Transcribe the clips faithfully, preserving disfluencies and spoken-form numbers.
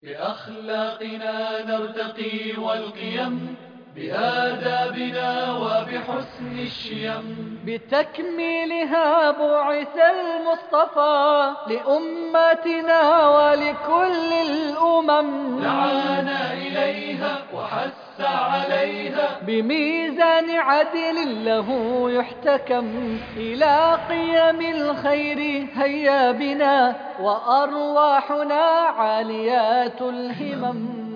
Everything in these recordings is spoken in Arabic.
بأخلاقنا نرتقي والقيم، بآدابنا وبحسن الشيم، بتكميلها بعث المصطفى لأمتنا ولكل الأمم، دعانا إليها وحث عليها بميزان عدل له يحتكم، إلى قيم الخير هيا بنا وأرواحنا عاليات الهمم.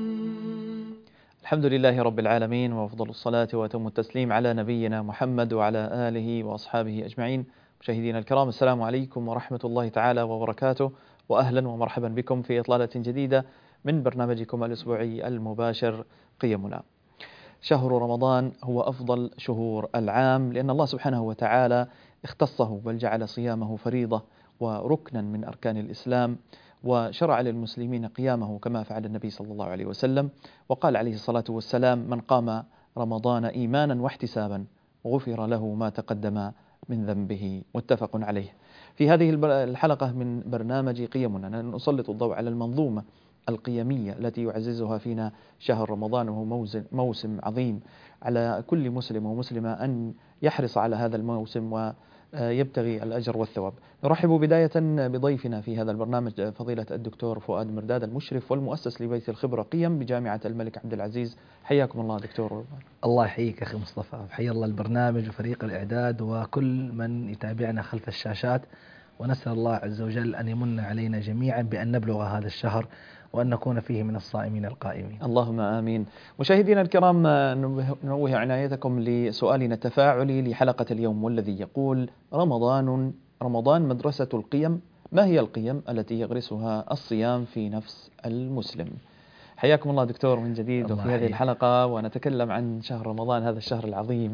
الحمد لله رب العالمين، وأفضل الصلاة وأتم التسليم على نبينا محمد وعلى آله وأصحابه أجمعين. مشاهدينا الكرام، السلام عليكم ورحمة الله تعالى وبركاته، وأهلا ومرحبا بكم في إطلالة جديدة من برنامجكم الأسبوعي المباشر قيمنا. شهر رمضان هو أفضل شهور العام، لأن الله سبحانه وتعالى اختصه بل جعل صيامه فريضة وركنا من أركان الإسلام، وشرع للمسلمين قيامه كما فعل النبي صلى الله عليه وسلم، وقال عليه الصلاة والسلام: من قام رمضان إيمانا واحتسابا غفر له ما تقدم من ذنبه، متفق عليه. في هذه الحلقة من برنامج قيمنا نسلط الضوء على المنظومة القيمية التي يعززها فينا شهر رمضان، وهو موسم عظيم على كل مسلم ومسلمة أن يحرص على هذا الموسم ويبتغي الأجر والثواب. نرحب بداية بضيفنا في هذا البرنامج فضيلة الدكتور فؤاد مرداد، المشرف والمؤسس لبيت الخبرة قيم بجامعة الملك عبد العزيز. حياكم الله دكتور. الله يحييك أخي مصطفى، حيا الله البرنامج وفريق الإعداد وكل من يتابعنا خلف الشاشات، ونسأل الله عز وجل أن يمن علينا جميعا بأن نبلغ هذا الشهر وأن نكون فيه من الصائمين القائمين. اللهم آمين. مشاهدينا الكرام، نوه عنايتكم لسؤالنا التفاعلي لحلقة اليوم، والذي يقول: رمضان رمضان مدرسة القيم، ما هي القيم التي يغرسها الصيام في نفس المسلم؟ حياكم الله دكتور من جديد وفي هذه الحلقة، ونتكلم عن شهر رمضان، هذا الشهر العظيم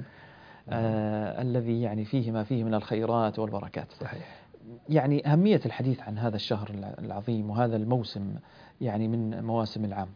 آه الذي يعني فيه ما فيه من الخيرات والبركات. صحيح. يعني أهمية الحديث عن هذا الشهر العظيم وهذا الموسم، يعني من مواسم العام.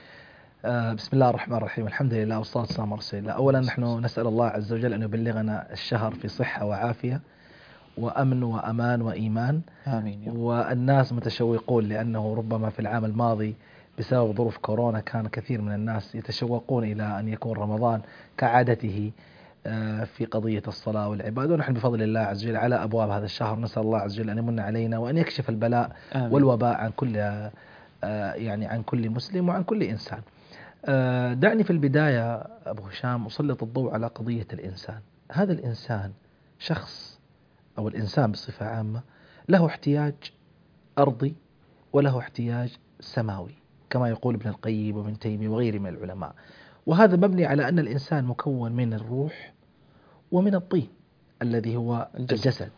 آه بسم الله الرحمن الرحيم، الحمد لله والصلاة والسلام على رسول الله. أولا نحن نسأل الله عز وجل أن يبلغنا الشهر في صحة وعافية وأمن وأمان وإيمان. آمين. والناس متشوقون، لأنه ربما في العام الماضي بسبب ظروف كورونا كان كثير من الناس يتشوقون إلى أن يكون رمضان كعادته في قضية الصلاة والعبادة، ونحن بفضل الله عز وجل على أبواب هذا الشهر. نسأل الله عز وجل أن يمن علينا وأن يكشف البلاء آمين. والوباء عن كل يعني عن كل مسلم وعن كل إنسان. دعني في البداية أبو هشام أسلط الضوء على قضية الإنسان. هذا الإنسان شخص، أو الإنسان بصفة عامة، له احتياج أرضي وله احتياج سماوي، كما يقول ابن القيم وابن تيمية وغيره من العلماء. وهذا مبني على أن الإنسان مكون من الروح ومن الطين الذي هو الجسد. الجسد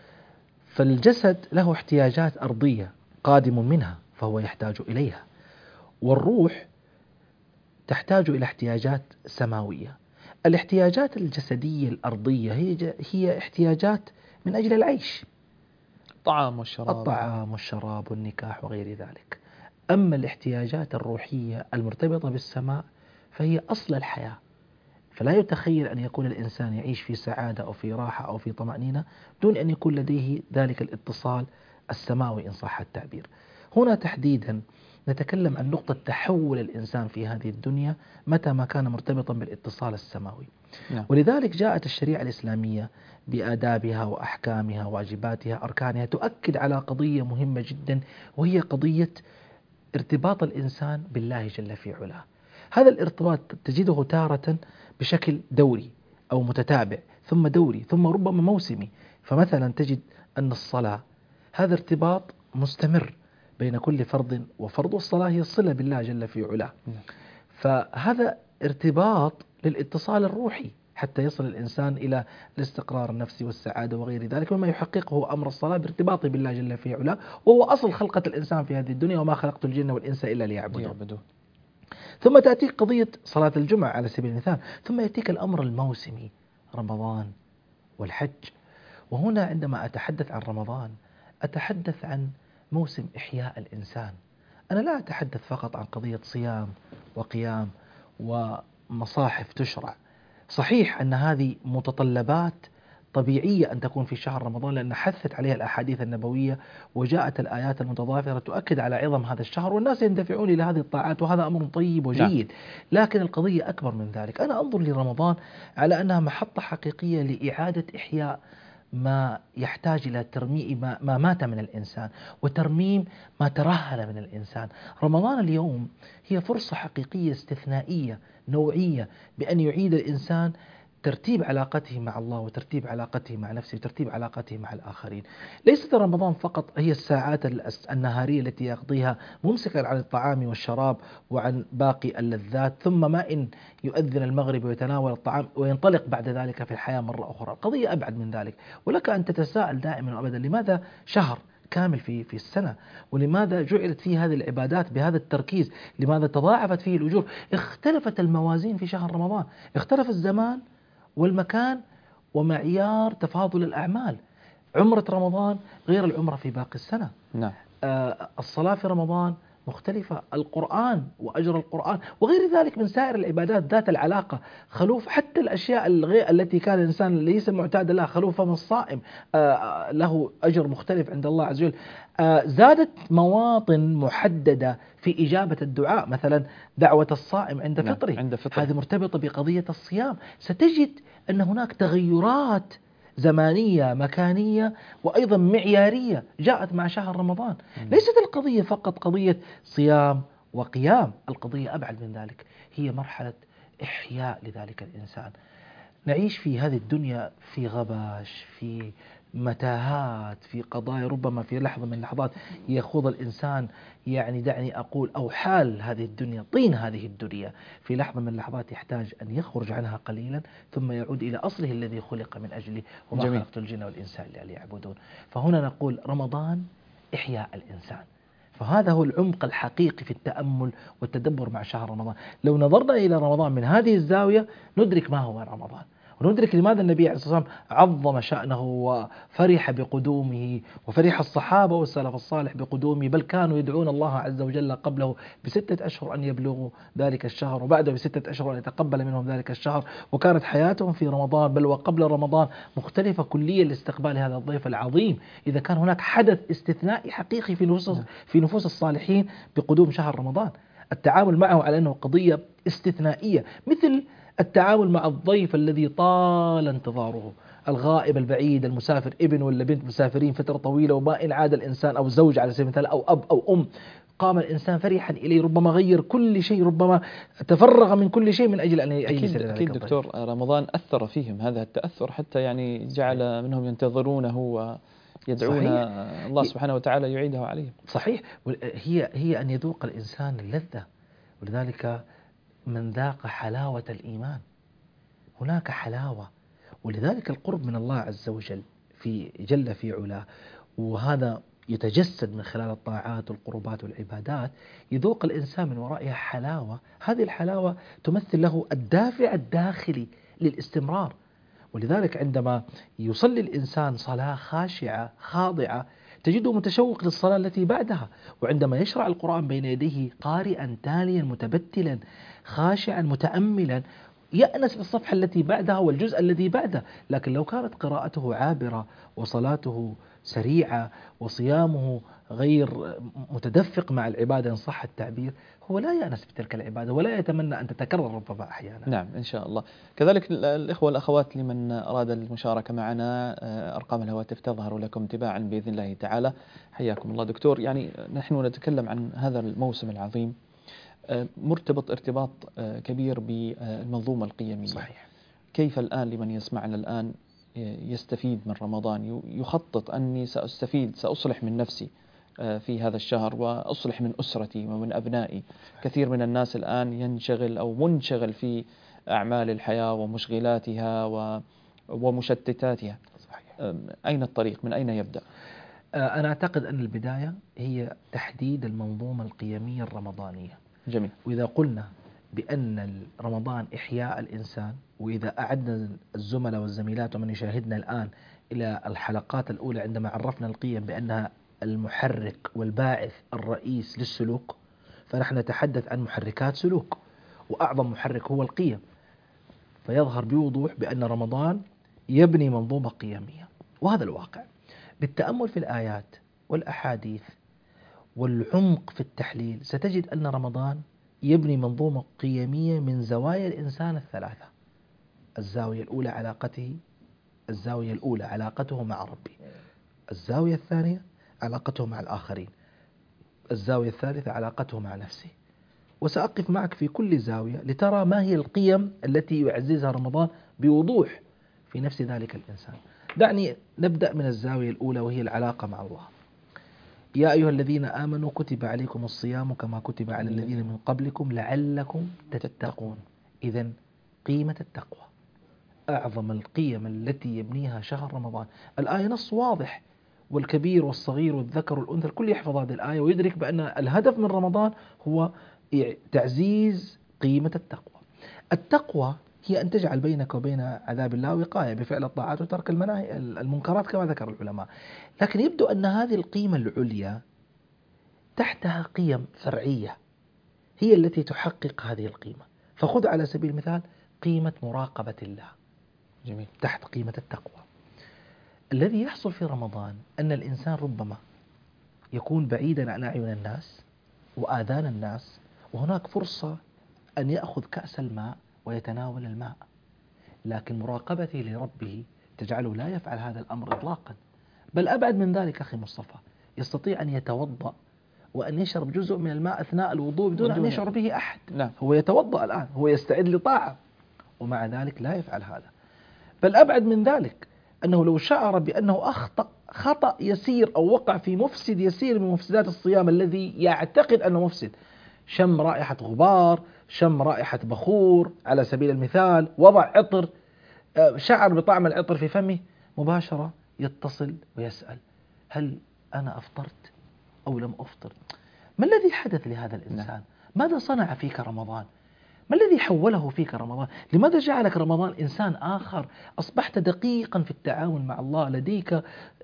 فالجسد له احتياجات أرضية قادم منها فهو يحتاج إليها، والروح تحتاج إلى احتياجات سماوية. الاحتياجات الجسدية الأرضية هي هي احتياجات من أجل العيش، الطعام والشراب الطعام والشراب والنكاح وغير ذلك. أما الاحتياجات الروحية المرتبطة بالسماء فهي أصل الحياة، فلا يتخيل أن يكون الإنسان يعيش في سعادة أو في راحة أو في طمأنينة دون أن يكون لديه ذلك الاتصال السماوي إن صح التعبير. هنا تحديدا نتكلم عن نقطة تحول الإنسان في هذه الدنيا متى ما كان مرتبطا بالاتصال السماوي. نعم. ولذلك جاءت الشريعة الإسلامية بآدابها وأحكامها واجباتها أركانها تؤكد على قضية مهمة جدا، وهي قضية ارتباط الإنسان بالله جل في علاه. هذا الارتباط تجده تارة بشكل دوري أو متتابع، ثم دوري، ثم ربما موسمي. فمثلا تجد أن الصلاة هذا ارتباط مستمر بين كل فرض وفرض، والصلاة هي الصلة بالله جل في علاه. فهذا ارتباط للاتصال الروحي حتى يصل الإنسان إلى الاستقرار النفسي والسعادة وغير ذلك، وما يحققه أمر الصلاة بارتباطه بالله جل في علاه، وهو أصل خلقة الإنسان في هذه الدنيا: وما خلقت الجن والإنس إلا ليعبدون. ثم تأتيك قضية صلاة الجمعة على سبيل المثال، ثم يأتيك الأمر الموسمي: رمضان والحج. وهنا عندما أتحدث عن رمضان أتحدث عن موسم إحياء الإنسان. أنا لا أتحدث فقط عن قضية صيام وقيام ومصاحف تشرع. صحيح أن هذه متطلبات طبيعية أن تكون في شهر رمضان، لأن حثت عليها الأحاديث النبوية وجاءت الآيات المتضافرة تؤكد على عظم هذا الشهر، والناس يندفعون إلى هذه الطاعات، وهذا أمر طيب وجيد. نعم. لكن القضية أكبر من ذلك. أنا أنظر لرمضان على أنها محطة حقيقية لإعادة إحياء ما يحتاج إلى ترميم ما, ما مات من الإنسان، وترميم ما ترهل من الإنسان. رمضان اليوم هي فرصة حقيقية استثنائية نوعية بأن يعيد الإنسان ترتيب علاقته مع الله، وترتيب علاقته مع نفسه، وترتيب علاقته مع الآخرين. ليست رمضان فقط هي الساعات النهارية التي يقضيها ممسكا عن الطعام والشراب وعن باقي اللذات، ثم ما إن يؤذن المغرب ويتناول الطعام وينطلق بعد ذلك في الحياة مرة أخرى. القضية أبعد من ذلك، ولك أن تتساءل دائما وأبدا لماذا شهر كامل في في السنة، ولماذا جعلت فيه هذه العبادات بهذا التركيز، لماذا تضاعفت فيه الأجور. اختلفت الموازين في شهر رمضان، اختلف الزمان والمكان ومعيار تفاضل الأعمال. عمرة رمضان غير العمرة في باقي السنة. نعم. آه الصلاة في رمضان مختلفة، القرآن وأجر القرآن وغير ذلك من سائر العبادات ذات العلاقة، خلوف حتى الأشياء الغير التي كان الإنسان ليس معتاد لها، خلوف من الصائم آه له أجر مختلف عند الله عز وجل. آه زادت مواطن محددة في إجابة الدعاء، مثلا دعوة الصائم عند فطره، عند فطره. هذه مرتبطة بقضية الصيام. ستجد أن هناك تغيرات زمانية مكانية وأيضا معيارية جاءت مع شهر رمضان. ليست القضية فقط قضية صيام وقيام، القضية أبعد من ذلك، هي مرحلة إحياء لذلك الإنسان. نعيش في هذه الدنيا في غباش، في متاهات، في قضايا ربما في لحظة من اللحظات يخوض الإنسان، يعني دعني أقول أو حال هذه الدنيا، طين هذه الدنيا، في لحظة من اللحظات يحتاج أن يخرج عنها قليلا ثم يعود إلى أصله الذي خلق من أجله، وما خلقت الجن والإنسان إلا ليعبدون. فهنا نقول رمضان إحياء الإنسان، فهذا هو العمق الحقيقي في التأمل والتدبر مع شهر رمضان. لو نظرنا إلى رمضان من هذه الزاوية ندرك ما هو رمضان، وندرك لماذا النبي عليه الصلاة والسلام عظم شأنه وفرح بقدومه، وفرح الصحابة والسلف الصالح بقدومه، بل كانوا يدعون الله عز وجل قبله بستة أشهر أن يبلغوا ذلك الشهر، وبعده بستة أشهر أن يتقبل منهم ذلك الشهر، وكانت حياتهم في رمضان بل وقبل رمضان مختلفة كليا لاستقبال هذا الضيف العظيم. إذا كان هناك حدث استثنائي حقيقي في نفوس في نفوس الصالحين بقدوم شهر رمضان، التعامل معه على أنه قضية استثنائية، مثل التعامل مع الضيف الذي طال انتظاره، الغائب البعيد المسافر، ابن ولا بنت مسافرين فترة طويلة وما إن عاد الإنسان، أو زوج على سبيل المثال، أو أب أو أم، قام الإنسان فرحا إليه، ربما غير كل شيء، ربما تفرغ من كل شيء من أجل أن يجلس ذلك. أكيد دكتور، رمضان أثر فيهم هذا التأثر، حتى يعني جعل منهم ينتظرونه ويدعون صحيح. الله سبحانه وتعالى يعيده عليهم. صحيح، هي هي أن يذوق الإنسان اللذة، ولذلك من ذاق حلاوة الإيمان، هناك حلاوة، ولذلك القرب من الله عز وجل في جل في علاه، وهذا يتجسد من خلال الطاعات والقربات والعبادات، يذوق الإنسان من ورائها حلاوة، هذه الحلاوة تمثل له الدافع الداخلي للاستمرار. ولذلك عندما يصلي الإنسان صلاة خاشعة خاضعة تجده متشوق للصلاة التي بعدها، وعندما يشرع القرآن بين يديه قارئا تاليا متبتلا خاشعا متأملا يأنس بالصفحة التي بعدها والجزء الذي بعده. لكن لو كانت قراءته عابرة وصلاته سريعة وصيامه غير متدفق مع العبادة إن صح التعبير، هو لا يأنس بتلك العبادة ولا يتمنى أن تتكرر ربما أحيانا. نعم إن شاء الله. كذلك الإخوة والأخوات لمن أراد المشاركة معنا، أرقام الهواتف تظهر لكم تباعا بإذن الله تعالى. حياكم الله دكتور. يعني نحن نتكلم عن هذا الموسم العظيم مرتبط ارتباط كبير بالمنظومة القيمية. صحيح. كيف الآن لمن يسمعنا الآن يستفيد من رمضان، يخطط أني سأستفيد سأصلح من نفسي في هذا الشهر وأصلح من أسرتي ومن أبنائي؟ كثير من الناس الآن ينشغل أو منشغل في أعمال الحياة ومشغلاتها ومشتتاتها. صحيح. أين الطريق؟ من أين يبدأ؟ أنا أعتقد أن البداية هي تحديد المنظومة القيمية الرمضانية. جميل. وإذا قلنا بأن رمضان إحياء الإنسان، وإذا أعدنا الزملاء والزميلات ومن يشاهدنا الآن إلى الحلقات الأولى عندما عرفنا القيم بأنها المحرك والباعث الرئيس للسلوك، فنحن نتحدث عن محركات سلوك، وأعظم محرك هو القيم. فيظهر بوضوح بأن رمضان يبني منظومة قيمية، وهذا الواقع. بالتأمل في الآيات والأحاديث والعمق في التحليل ستجد أن رمضان يبني منظومة قيمية من زوايا الإنسان الثلاثة. الزاوية الأولى علاقته الزاوية الأولى علاقته مع ربه، الزاوية الثانية علاقته مع الآخرين، الزاوية الثالثة علاقته مع نفسه. وسأقف معك في كل زاوية لترى ما هي القيم التي يعززها رمضان بوضوح في نفس ذلك الإنسان. دعني نبدأ من الزاوية الأولى وهي العلاقة مع الله. يا أيها الذين آمنوا كتب عليكم الصيام كما كتب على الذين من قبلكم لعلكم تتقون. إذن قيمة التقوى أعظم القيم التي يبنيها شهر رمضان. الآية نص واضح، والكبير والصغير والذكر والأنثى الكل يحفظ هذه الآية ويدرك بأن الهدف من رمضان هو تعزيز قيمة التقوى. التقوى هي أن تجعل بينك وبين عذاب الله وقاية بفعل الطاعات وترك المناهي المنكرات كما ذكر العلماء. لكن يبدو أن هذه القيمة العليا تحتها قيم فرعية هي التي تحقق هذه القيمة. فخذ على سبيل المثال قيمة مراقبة الله. جميل. تحت قيمة التقوى. الذي يحصل في رمضان أن الإنسان ربما يكون بعيدا عن أعين الناس وآذان الناس، وهناك فرصة أن يأخذ كأس الماء ويتناول الماء، لكن مراقبته لربه تجعله لا يفعل هذا الأمر إطلاقا. بل أبعد من ذلك أخي مصطفى، يستطيع أن يتوضأ وأن يشرب جزء من الماء أثناء الوضوء بدون أن يشعر به أحد. نعم. هو يتوضأ الآن، هو يستعد لطاعة، ومع ذلك لا يفعل هذا. بل أبعد من ذلك، أنه لو شعر بأنه أخطأ خطأ يسير أو وقع في مفسد يسير من مفسدات الصيام الذي يعتقد أنه مفسد، شم رائحة غبار، شم رائحة بخور على سبيل المثال، وضع عطر، شعر بطعم العطر في فمه، مباشرة يتصل ويسأل هل أنا أفطرت أو لم أفطر؟ ما الذي حدث لهذا الإنسان؟ ماذا صنع فيك رمضان؟ ما الذي حوله فيك رمضان؟ لماذا جعلك رمضان إنسان آخر؟ أصبحت دقيقا في التعامل مع الله، لديك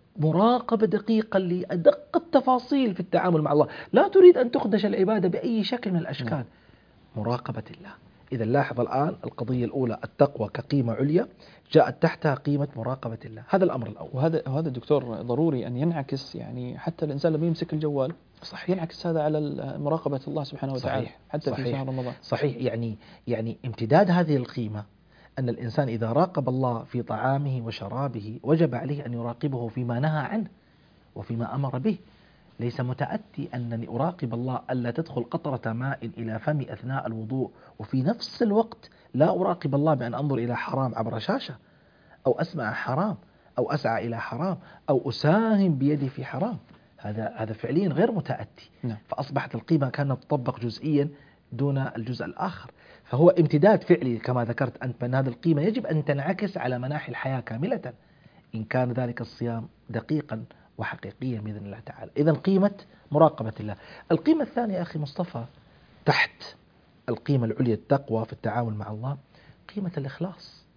مراقبة دقيقة لأدق التفاصيل في التعامل مع الله، لا تريد أن تخدش العبادة بأي شكل من الأشكال. مراقبة الله. إذا لاحظ الآن القضية الأولى التقوى كقيمة عليا جاءت تحتها قيمة مراقبة الله، هذا الأمر الأول. وهذا وهذا دكتور ضروري أن ينعكس، يعني حتى الإنسان لما يمسك الجوال صح ينعكس هذا على مراقبة الله سبحانه وتعالى. صحيح. حتى صحيح. في شهر رمضان. صحيح. يعني يعني امتداد هذه القيمة أن الإنسان إذا راقب الله في طعامه وشرابه وجب عليه أن يراقبه فيما نهى عنه وفيما أمر به. ليس متأتي أنني أراقب الله ألا تدخل قطرة ماء إلى فمي أثناء الوضوء، وفي نفس الوقت لا أراقب الله بأن أنظر إلى حرام عبر شاشة، أو أسمع حرام، أو أسعى إلى حرام، أو أساهم بيدي في حرام. هذا هذا فعليا غير متأتي. نعم. فأصبحت القيمة كانت تطبق جزئيا دون الجزء الآخر. فهو امتداد فعلي كما ذكرت أنت، بأن هذه القيمة يجب أن تنعكس على مناحي الحياة كاملة إن كان ذلك الصيام دقيقا وحقيقيا بإذن الله تعالى. إذن قيمة مراقبة الله. القيمة الثانية أخي مصطفى تحت القيمة العليا التقوى في التعامل مع الله قيمة الإخلاص.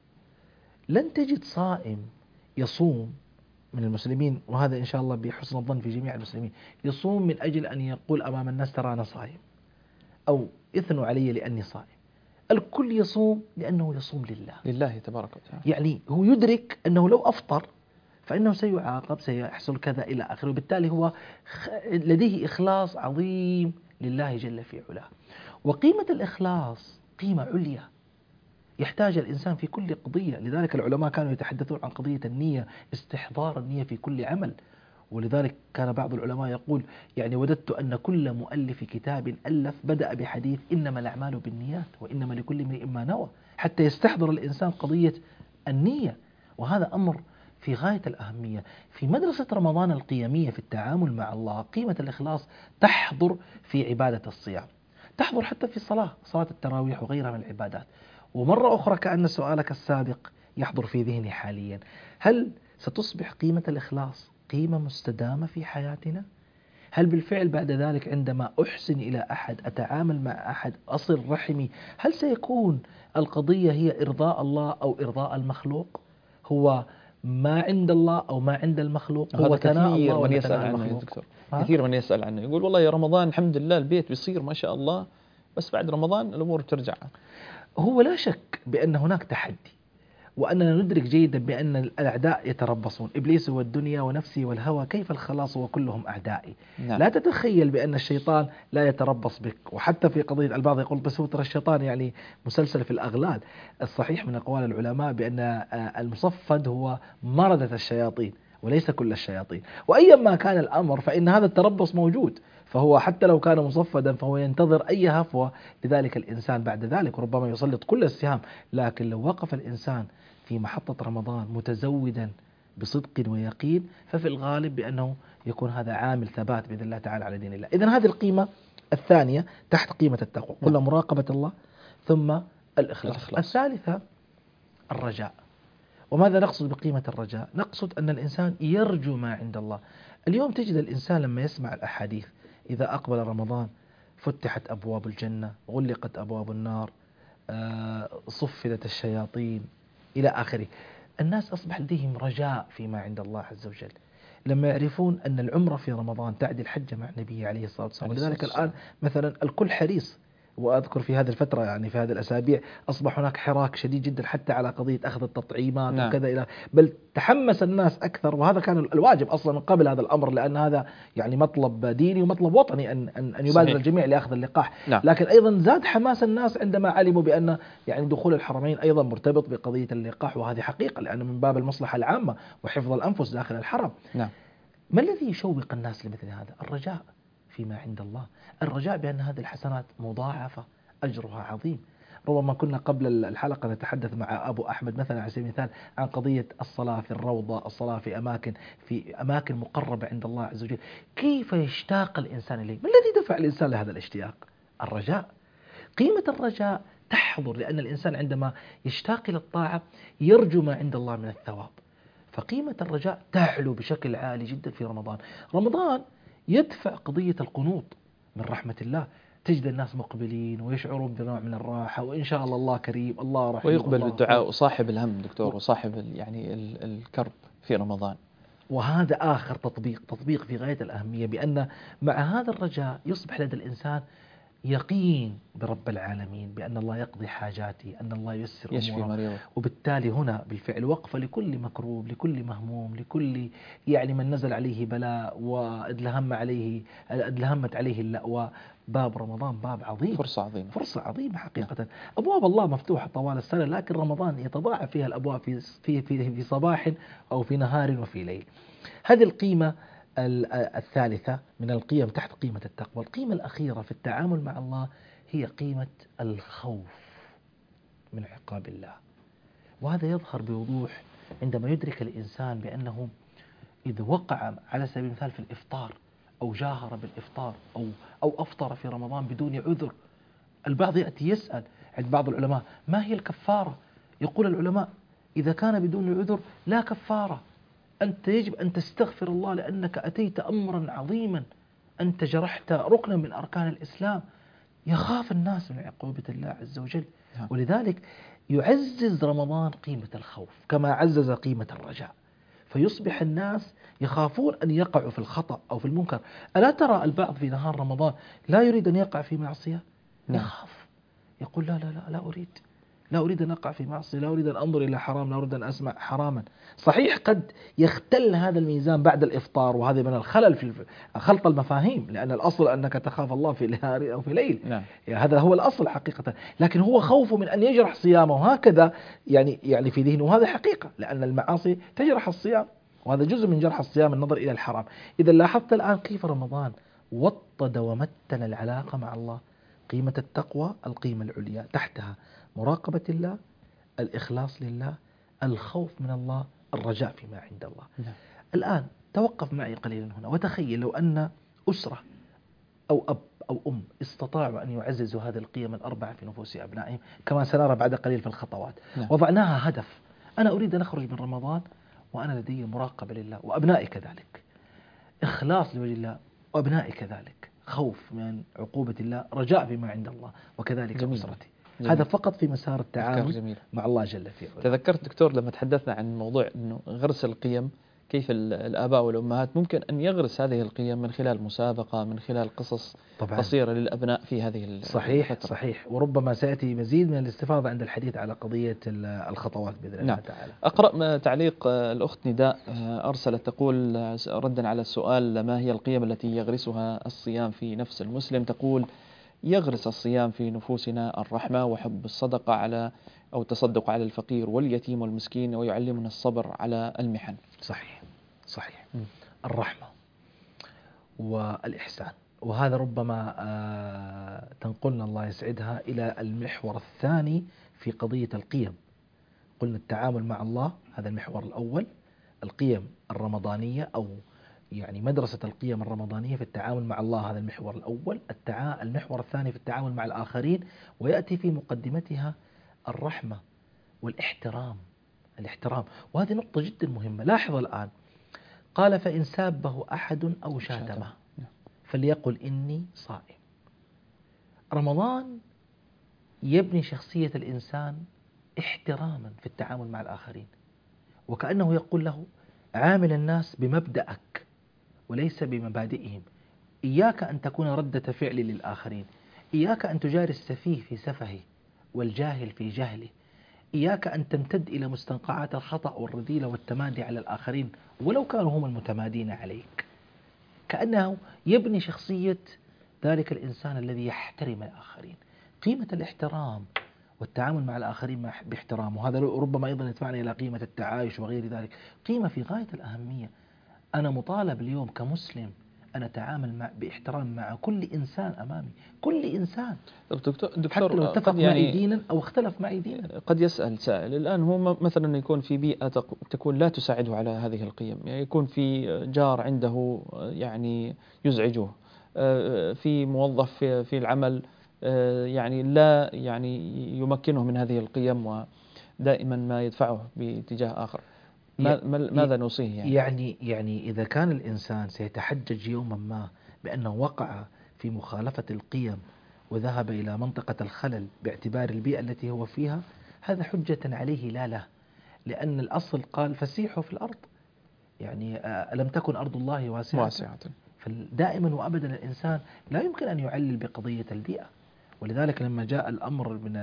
لن تجد صائم يصوم من المسلمين، وهذا إن شاء الله بحسن الظن في جميع المسلمين، يصوم من أجل أن يقول أمام الناس ترى أنا صائم، أو يثنوا علي لأني صائم. الكل يصوم لأنه يصوم لله لله تبارك وتعالى. يعني هو يدرك أنه لو أفطر فإنه سيعاقب، سيحصل كذا إلى آخره، وبالتالي هو لديه إخلاص عظيم لله جل في علاه. وقيمة الإخلاص قيمة عليا يحتاج الإنسان في كل قضية. لذلك العلماء كانوا يتحدثون عن قضية النية، استحضار النية في كل عمل. ولذلك كان بعض العلماء يقول يعني وددت أن كل مؤلف كتاب ألف بدأ بحديث إنما الأعمال بالنيات وإنما لكل امرئ ما نوى، حتى يستحضر الإنسان قضية النية. وهذا أمر في غاية الأهمية. في مدرسة رمضان القيمية في التعامل مع الله قيمة الإخلاص تحضر في عبادة الصيام، تحضر حتى في الصلاة، صلاة التراويح وغيرها من العبادات. ومرة أخرى كأن سؤالك السابق يحضر في ذهني حاليا، هل ستصبح قيمة الإخلاص قيمة مستدامة في حياتنا؟ هل بالفعل بعد ذلك عندما أحسن إلى أحد، أتعامل مع أحد، أصل رحمي، هل سيكون القضية هي إرضاء الله أو إرضاء المخلوق؟ هو ما عند الله أو ما عند المخلوق؟ هو ثناء الله من يسأل عنه يا دكتور. كثير من يسأل عنه يقول والله يا رمضان الحمد لله البيت بيصير ما شاء الله، بس بعد رمضان الأمور ترجع. هو لا شك بأن هناك تحدي، وأننا ندرك جيدا بأن الأعداء يتربصون، إبليس والدنيا ونفسي والهوى كيف الخلاص وكلهم أعدائي. نعم. لا تتخيل بأن الشيطان لا يتربص بك. وحتى في قضية البعض يقول بس هو ترى الشيطان يعني مسلسل في الأغلال. الصحيح من أقوال العلماء بأن المصفد هو مردة الشياطين وليس كل الشياطين، وأيا ما كان الأمر فإن هذا التربص موجود، فهو حتى لو كان مصفدا فهو ينتظر أي هفوة لذلك الإنسان بعد ذلك ربما يسلط كل السهام. لكن لو وقف الإنسان في محطة رمضان متزودا بصدق ويقين ففي الغالب بأنه يكون هذا عامل ثبات بإذن الله تعالى على دين الله. إذن هذه القيمة الثانية تحت قيمة التقوى، قلنا مراقبة الله ثم الإخلاص. الإخلاص. الثالثة الرجاء. وماذا نقصد بقيمة الرجاء؟ نقصد أن الإنسان يرجو ما عند الله. اليوم تجد الإنسان لما يسمع الأحاديث إذا أقبل رمضان فتحت أبواب الجنة، غلقت أبواب النار، صفدت الشياطين إلى آخره، الناس أصبح لديهم رجاء فيما عند الله عز وجل لما يعرفون أن العمرة في رمضان تعدل حجة مع النبي عليه الصلاة والسلام. ولذلك الآن مثلا الكل حريص، وأذكر في هذه الفترة يعني في هذه الأسابيع أصبح هناك حراك شديد جدا حتى على قضية أخذ التطعيمات. نعم. وكذا إلى بل تحمس الناس أكثر، وهذا كان الواجب أصلا من قبل هذا الأمر، لأن هذا يعني مطلب ديني ومطلب وطني أن أن, أن يبادر الجميع لأخذ اللقاح. نعم. لكن أيضا زاد حماس الناس عندما علموا بأن يعني دخول الحرمين أيضا مرتبط بقضية اللقاح، وهذه حقيقة لأنه من باب المصلحة العامة وحفظ الأنفس داخل الحرم. نعم. ما الذي يشوق الناس لمثل هذا؟ الرجاء فيما عند الله، الرجاء بأن هذه الحسنات مضاعفة أجرها عظيم. ربما كنا قبل الحلقة نتحدث مع أبو أحمد مثلا على سبيل المثال عن قضية الصلاة في الروضة، الصلاة في أماكن في أماكن مقربة عند الله عز وجل، كيف يشتاق الإنسان إليه؟ ما الذي دفع الإنسان لهذا الاشتياق؟ الرجاء. قيمة الرجاء تحضر لأن الإنسان عندما يشتاق إلى الطاعة يرجو ما عند الله من الثواب، فقيمة الرجاء تعلو بشكل عالي جدا في رمضان. رمضان يدفع قضية القنوط من رحمة الله، تجد الناس مقبلين ويشعرون بنوع من الراحة، وإن شاء الله الله كريم الله رحيم ويقبل بالدعاء وصاحب الهم دكتور وصاحب يعني الكرب في رمضان. وهذا آخر تطبيق تطبيق في غاية الأهمية، بأن مع هذا الرجاء يصبح لدى الإنسان يقين برب العالمين بأن الله يقضي حاجاتي، أن الله ييسر أموره، وبالتالي هنا بالفعل وقفة لكل مكروب، لكل مهموم، لكل يعني من نزل عليه بلاء وادلهم عليه ادلهمت عليه اللأوى. باب رمضان باب عظيم، فرصة عظيمة، فرصة عظيمة حقيقة. أبواب الله مفتوحة طوال السنة، لكن رمضان يتضاعف فيها الأبواب في في في, في صباح أو في نهار وفي ليل. هذه القيمة الثالثة من القيم تحت قيمة التقوى. القيمة الأخيرة في التعامل مع الله هي قيمة الخوف من عقاب الله، وهذا يظهر بوضوح عندما يدرك الإنسان بأنه إذا وقع على سبيل المثال في الإفطار أو جاهر بالإفطار أو أو أفطر في رمضان بدون عذر. البعض يأتي يسأل عند بعض العلماء ما هي الكفارة؟ يقول العلماء إذا كان بدون عذر لا كفارة، أنت يجب أن تستغفر الله لأنك أتيت أمرا عظيما، أنت جرحت ركنا من أركان الإسلام. يخاف الناس من عقوبة الله عز وجل، ولذلك يعزز رمضان قيمة الخوف كما عزز قيمة الرجاء، فيصبح الناس يخافون أن يقعوا في الخطأ أو في المنكر. ألا ترى البعض في نهار رمضان لا يريد أن يقع في معصية؟ يخاف، يقول لا لا لا لا أريد لا أريد أن أقع في معصية، لا أريد أن أنظر إلى حرام، لا أريد أن أسمع حراما. صحيح قد يختل هذا الميزان بعد الإفطار، وهذا من الخلل في خلط المفاهيم، لأن الأصل أنك تخاف الله في نهار أو في ليل. نعم. يعني هذا هو الأصل حقيقة، لكن هو خوفه من أن يجرح صيامه هكذا يعني يعني في ذهنه، وهذا حقيقة لأن المعاصي تجرح الصيام، وهذا جزء من جرح الصيام النظر إلى الحرام. إذا لاحظت الآن كيف رمضان وطد ومتن العلاقة مع الله. قيمة التقوى القيمة العليا، تحتها مراقبة الله، الإخلاص لله، الخوف من الله، الرجاء فيما عند الله. نعم. الآن توقف معي قليلا هنا وتخيل لو أن أسرة أو أب أو أم استطاعوا أن يعززوا هذه القيم الأربعة في نفوس أبنائهم كما سنرى بعد قليل في الخطوات. نعم. وضعناها هدف، أنا أريد أن أخرج من رمضان وأنا لدي مراقبة لله وأبنائي كذلك، إخلاص لوجه الله وأبنائي كذلك، خوف من عقوبة الله، رجاء بما عند الله، وكذلك أسرتي. جميل. هذا فقط في مسار التعامل مع الله جل في علاه. تذكرت دكتور لما تحدثنا عن موضوع أنه غرس القيم كيف الآباء والأمهات ممكن أن يغرس هذه القيم من خلال مسابقة، من خلال قصص طبعاً قصيرة للأبناء في هذه صحيح الفترة. صحيح وربما سيأتي مزيد من الاستفاضة عند الحديث على قضية الخطوات بإذن الله نعم. تعالى. أقرأ تعليق الأخت نداء أرسلت تقول ردا على السؤال ما هي القيم التي يغرسها الصيام في نفس المسلم، تقول يغرس الصيام في نفوسنا الرحمة وحب الصدقة على أو التصدق على الفقير واليتيم والمسكين، ويعلمنا الصبر على المحن. صحيح صحيح. م. الرحمة والإحسان، وهذا ربما آه تنقلنا الله يسعدها إلى المحور الثاني في قضية القيم. قلنا التعامل مع الله هذا المحور الأول، القيم الرمضانية أو يعني مدرسة القيم الرمضانية في التعامل مع الله هذا المحور الأول. التعا... المحور الثاني في التعامل مع الآخرين، ويأتي في مقدمتها الرحمة والاحترام. الاحترام، وهذه نقطة جدا مهمة. لاحظ الآن قال فإن سابه أحد أو شاتمه فليقل إني صائم. رمضان يبني شخصية الإنسان احتراما في التعامل مع الآخرين، وكأنه يقول له عامل الناس بمبدأك وليس بمبادئهم. إياك أن تكون ردة فعل للآخرين، إياك أن تجاري السفيه في سفهه والجاهل في جهله، إياك أن تمتد إلى مستنقعات الخطأ والرذيلة والتمادي على الآخرين ولو كانوا هم المتمادين عليك. كأنه يبني شخصية ذلك الإنسان الذي يحترم الآخرين. قيمة الاحترام والتعامل مع الآخرين باحترام، وهذا ربما أيضا يدفعنا إلى قيمة التعايش وغير ذلك، قيمة في غاية الأهمية. أنا مطالب اليوم كمسلم أن أتعامل مع باحترام مع كل إنسان أمامي، كل إنسان دكتور, دكتور حتى لو اتفق يعني معي دينا أو اختلف معي دينا. قد يسأل سائل الآن هو مثلا يكون في بيئة تكون لا تساعده على هذه القيم، يعني يكون في جار عنده يعني يزعجه، في موظف في العمل يعني لا يعني يمكنه من هذه القيم ودائما ما يدفعه باتجاه آخر، ماذا نوصيه يعني؟ يعني يعني إذا كان الإنسان سيتحجج يوما ما بأنه وقع في مخالفة القيم وذهب إلى منطقة الخلل باعتبار البيئة التي هو فيها، هذا حجة عليه لا له، لأن الأصل قال فسيحوا في الأرض، يعني ألم تكن أرض الله واسعة؟ واسعة. فدائما وأبدا الإنسان لا يمكن أن يعلل بقضية البيئة. ولذلك لما جاء الأمر من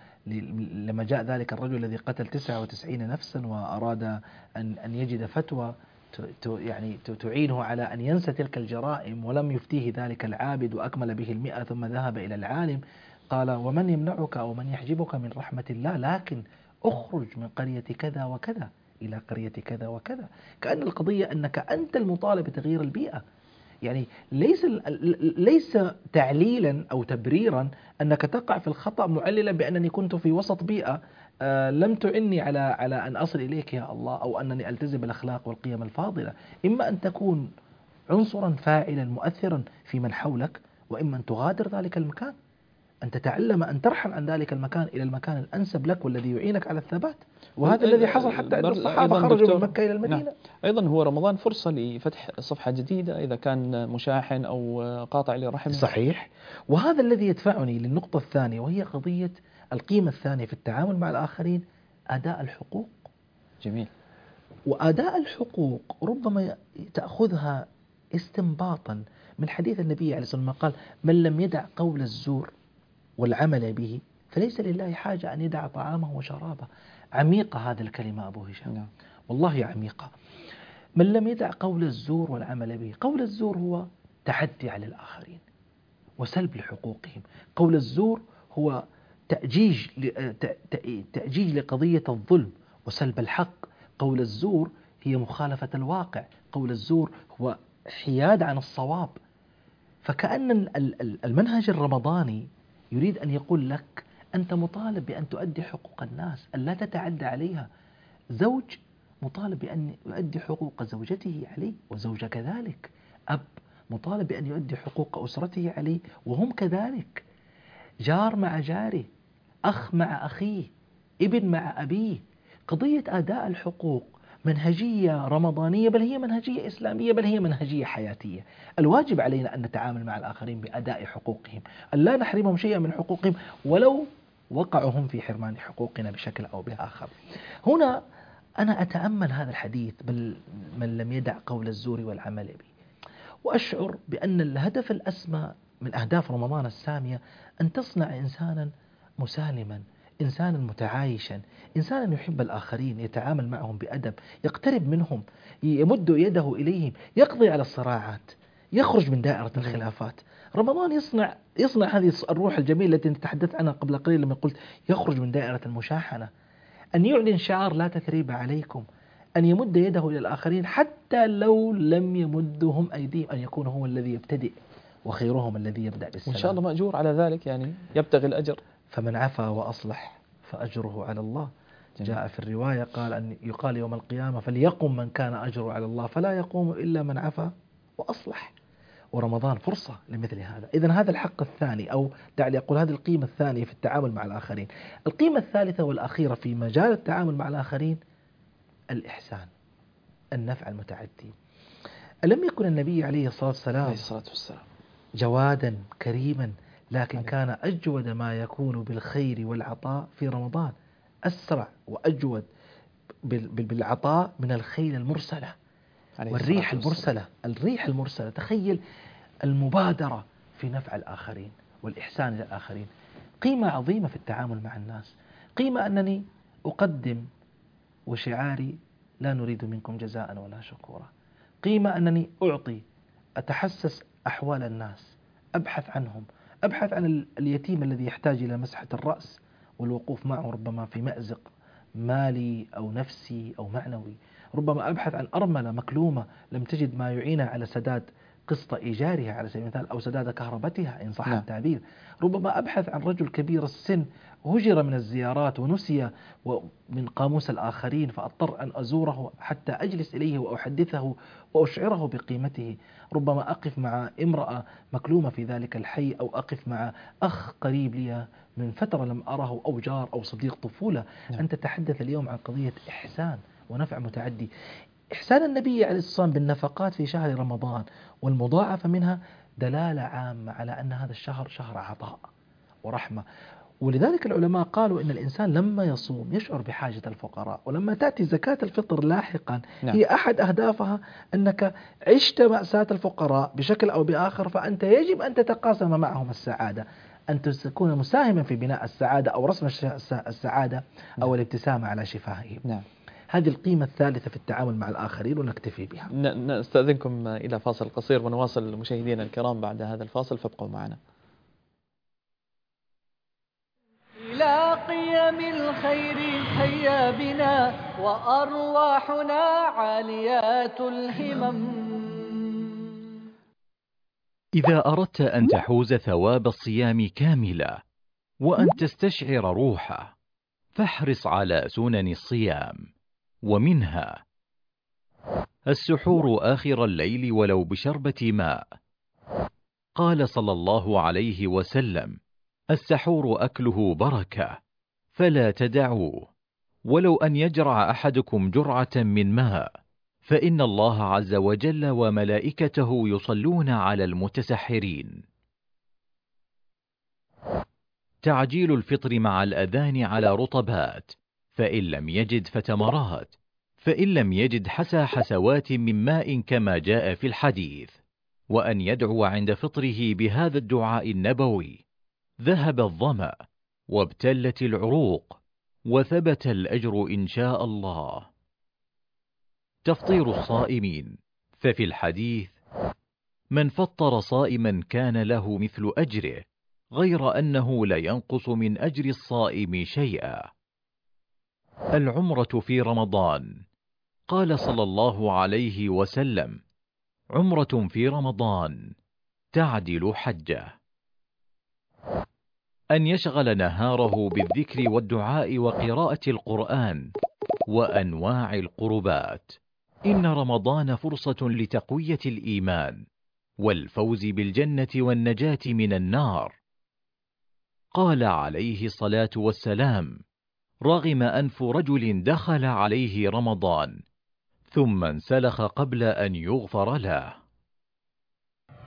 لما جاء ذلك الرجل الذي قتل تسعة وتسعين نفسا وأراد أن أن يجد فتوى يعني تعينه على أن ينسى تلك الجرائم، ولم يفتيه ذلك العابد وأكمل به المئة، ثم ذهب إلى العالم قال ومن يمنعك أو من يحجبك من رحمة الله، لكن أخرج من قرية كذا وكذا إلى قرية كذا وكذا. كأن القضية أنك أنت المطالب بتغيير البيئة، يعني ليس ليس تعليلا أو تبريرا أنك تقع في الخطأ معللا بأنني كنت في وسط بيئة لم تعني على على أن أصل إليك يا الله، أو أنني ألتزم الأخلاق والقيم الفاضلة. إما أن تكون عنصرا فاعلا مؤثرا في من حولك، وإما أن تغادر ذلك المكان، أن تتعلم أن ترحل عن ذلك المكان إلى المكان الأنسب لك والذي يعينك على الثبات. وهذا الذي حصل حتى عند الصحابة خرجوا من مكة إلى المدينة. نعم. أيضا هو رمضان فرصة لفتح صفحة جديدة إذا كان مشاحن أو قاطع لرحمه. صحيح. وهذا الذي يدفعني للنقطة الثانية، وهي قضية القيمة الثانية في التعامل مع الآخرين، أداء الحقوق. جميل. وأداء الحقوق ربما تأخذها استنباطا من حديث النبي عليه الصلاة والسلام قال من لم يدع قول الزور والعمل به فليس لله حاجة أن يدع طعامه وشرابه. عميقة هذه الكلمة أبو هشام. نعم. والله عميقة. من لم يدع قول الزور والعمل به، قول الزور هو تعدي على الآخرين وسلب لحقوقهم، قول الزور هو تأجيج تأجيج لقضية الظلم وسلب الحق، قول الزور هي مخالفة الواقع، قول الزور هو حياد عن الصواب. فكأن المنهج الرمضاني يريد أن يقول لك أنت مطالب بأن تؤدي حقوق الناس، أن لا تتعدى عليها. زوج مطالب بأن يؤدي حقوق زوجته عليه وزوجة كذلك، أب مطالب بأن يؤدي حقوق أسرته عليه وهم كذلك، جار مع جاره، أخ مع أخيه، ابن مع أبيه. قضية أداء الحقوق منهجية رمضانية، بل هي منهجية إسلامية، بل هي منهجية حياتية. الواجب علينا أن نتعامل مع الآخرين بأداء حقوقهم، أن لا نحرمهم شيئا من حقوقهم ولو وقعوا هم في حرمان حقوقنا بشكل أو بآخر. هنا أنا أتأمل هذا الحديث، بل من لم يدع قول الزور والعمل به، وأشعر بأن الهدف الأسمى من أهداف رمضان السامية أن تصنع إنسانا مسالما، إنسانا متعايشا، إنسانا يحب الآخرين، يتعامل معهم بأدب، يقترب منهم، يمد يده إليهم، يقضي على الصراعات، يخرج من دائرة الخلافات. رمضان يصنع يصنع هذه الروح الجميلة التي تحدثت عنها قبل قليل لما قلت يخرج من دائرة المشاحنة، أن يعلن شعار لا تثريب عليكم، أن يمد يده إلى الآخرين حتى لو لم يمدهم أيديهم، أن يكون هو الذي يبتدئ وخيرهم الذي يبدأ بالسلام. وإن شاء الله مأجور على ذلك، يعني يبتغي الأجر. فمن عفا وأصلح فأجره على الله. جميل. جاء في الرواية قال أن يقال يوم القيامة فليقم من كان أجره على الله، فلا يقوم إلا من عفا وأصلح. ورمضان فرصة لمثل هذا. إذن هذا الحق الثاني، أو دعني أقول هذه القيمة الثانية في التعامل مع الآخرين. القيمة الثالثة والأخيرة في مجال التعامل مع الآخرين الإحسان، النفع المتعدي. ألم يكن النبي عليه الصلاة والسلام, عليه الصلاة والسلام جوادا كريما، لكن كان أجود ما يكون بالخير والعطاء في رمضان، أسرع وأجود بالعطاء من الخيل المرسلة والريح المرسلة. الريح المرسلة، تخيل المبادرة في نفع الآخرين والإحسان إلى الآخرين، قيمة عظيمة في التعامل مع الناس. قيمة أنني أقدم وشعاري لا نريد منكم جزاء ولا شكورا. قيمة أنني أعطي، أتحسس أحوال الناس، أبحث عنهم، أبحث عن اليتيم الذي يحتاج إلى مسحة الرأس والوقوف معه ربما في مأزق مالي أو نفسي أو معنوي. ربما أبحث عن أرملة مكلومة لم تجد ما يعينها على سداد قسط إيجارها على سبيل المثال، أو سداد كهربتها إن صح نعم. التعبير. ربما أبحث عن رجل كبير السن هجر من الزيارات ونسي من قاموس الآخرين، فأضطر أن أزوره حتى أجلس إليه وأحدثه وأشعره بقيمته. ربما أقف مع امرأة مكلومة في ذلك الحي، أو أقف مع أخ قريب لي من فترة لم أره، أو جار أو صديق طفولة. نعم. أنت تتحدث اليوم عن قضية إحسان ونفع متعدي. إحسان النبي عليه الصلاة والسلام بالنفقات في شهر رمضان والمضاعفة منها دلالة عامة على أن هذا الشهر شهر عطاء ورحمة. ولذلك العلماء قالوا إن الإنسان لما يصوم يشعر بحاجة الفقراء، ولما تأتي زكاة الفطر لاحقا نعم. هي أحد أهدافها أنك عشت مأساة الفقراء بشكل أو بآخر، فأنت يجب أن تتقاسم معهم السعادة، أن تكون مساهما في بناء السعادة أو رسم السعادة أو نعم. الابتسامة على شفاههم. نعم. هذه القيمة الثالثة في التعامل مع الآخرين، ونكتفي بها. نستأذنكم إلى فاصل قصير ونواصل مشاهدينا الكرام بعد هذا الفاصل، فابقوا معنا. إلى قيم الخير هيا بنا، وأرواحنا عاليات الهمم. إذا أردت أن تحوز ثواب الصيام كاملا وأن تستشعر روحه، فاحرص على سنن الصيام، ومنها السحور آخر الليل ولو بشربة ماء. قال صلى الله عليه وسلم: السحور أكله بركة فلا تدعوه، ولو أن يجرع أحدكم جرعة من ماء، فإن الله عز وجل وملائكته يصلون على المتسحرين. تعجيل الفطر مع الأذان على رطبات، فإن لم يجد فتمرات، فإن لم يجد حسى حسوات من ماء كما جاء في الحديث. وأن يدعو عند فطره بهذا الدعاء النبوي: ذهب الظمأ وابتلت العروق وثبت الأجر إن شاء الله. تفطير الصائمين، ففي الحديث: من فطر صائما كان له مثل أجره، غير أنه لا ينقص من أجر الصائم شيئا. العمرة في رمضان، قال صلى الله عليه وسلم: عمرة في رمضان تعدل حجة. أن يشغل نهاره بالذكر والدعاء وقراءة القرآن وأنواع القربات. إن رمضان فرصة لتقوية الإيمان والفوز بالجنة والنجاة من النار. قال عليه الصلاة والسلام: رغم أنف رجل دخل عليه رمضان ثم انسلخ قبل أن يغفر له.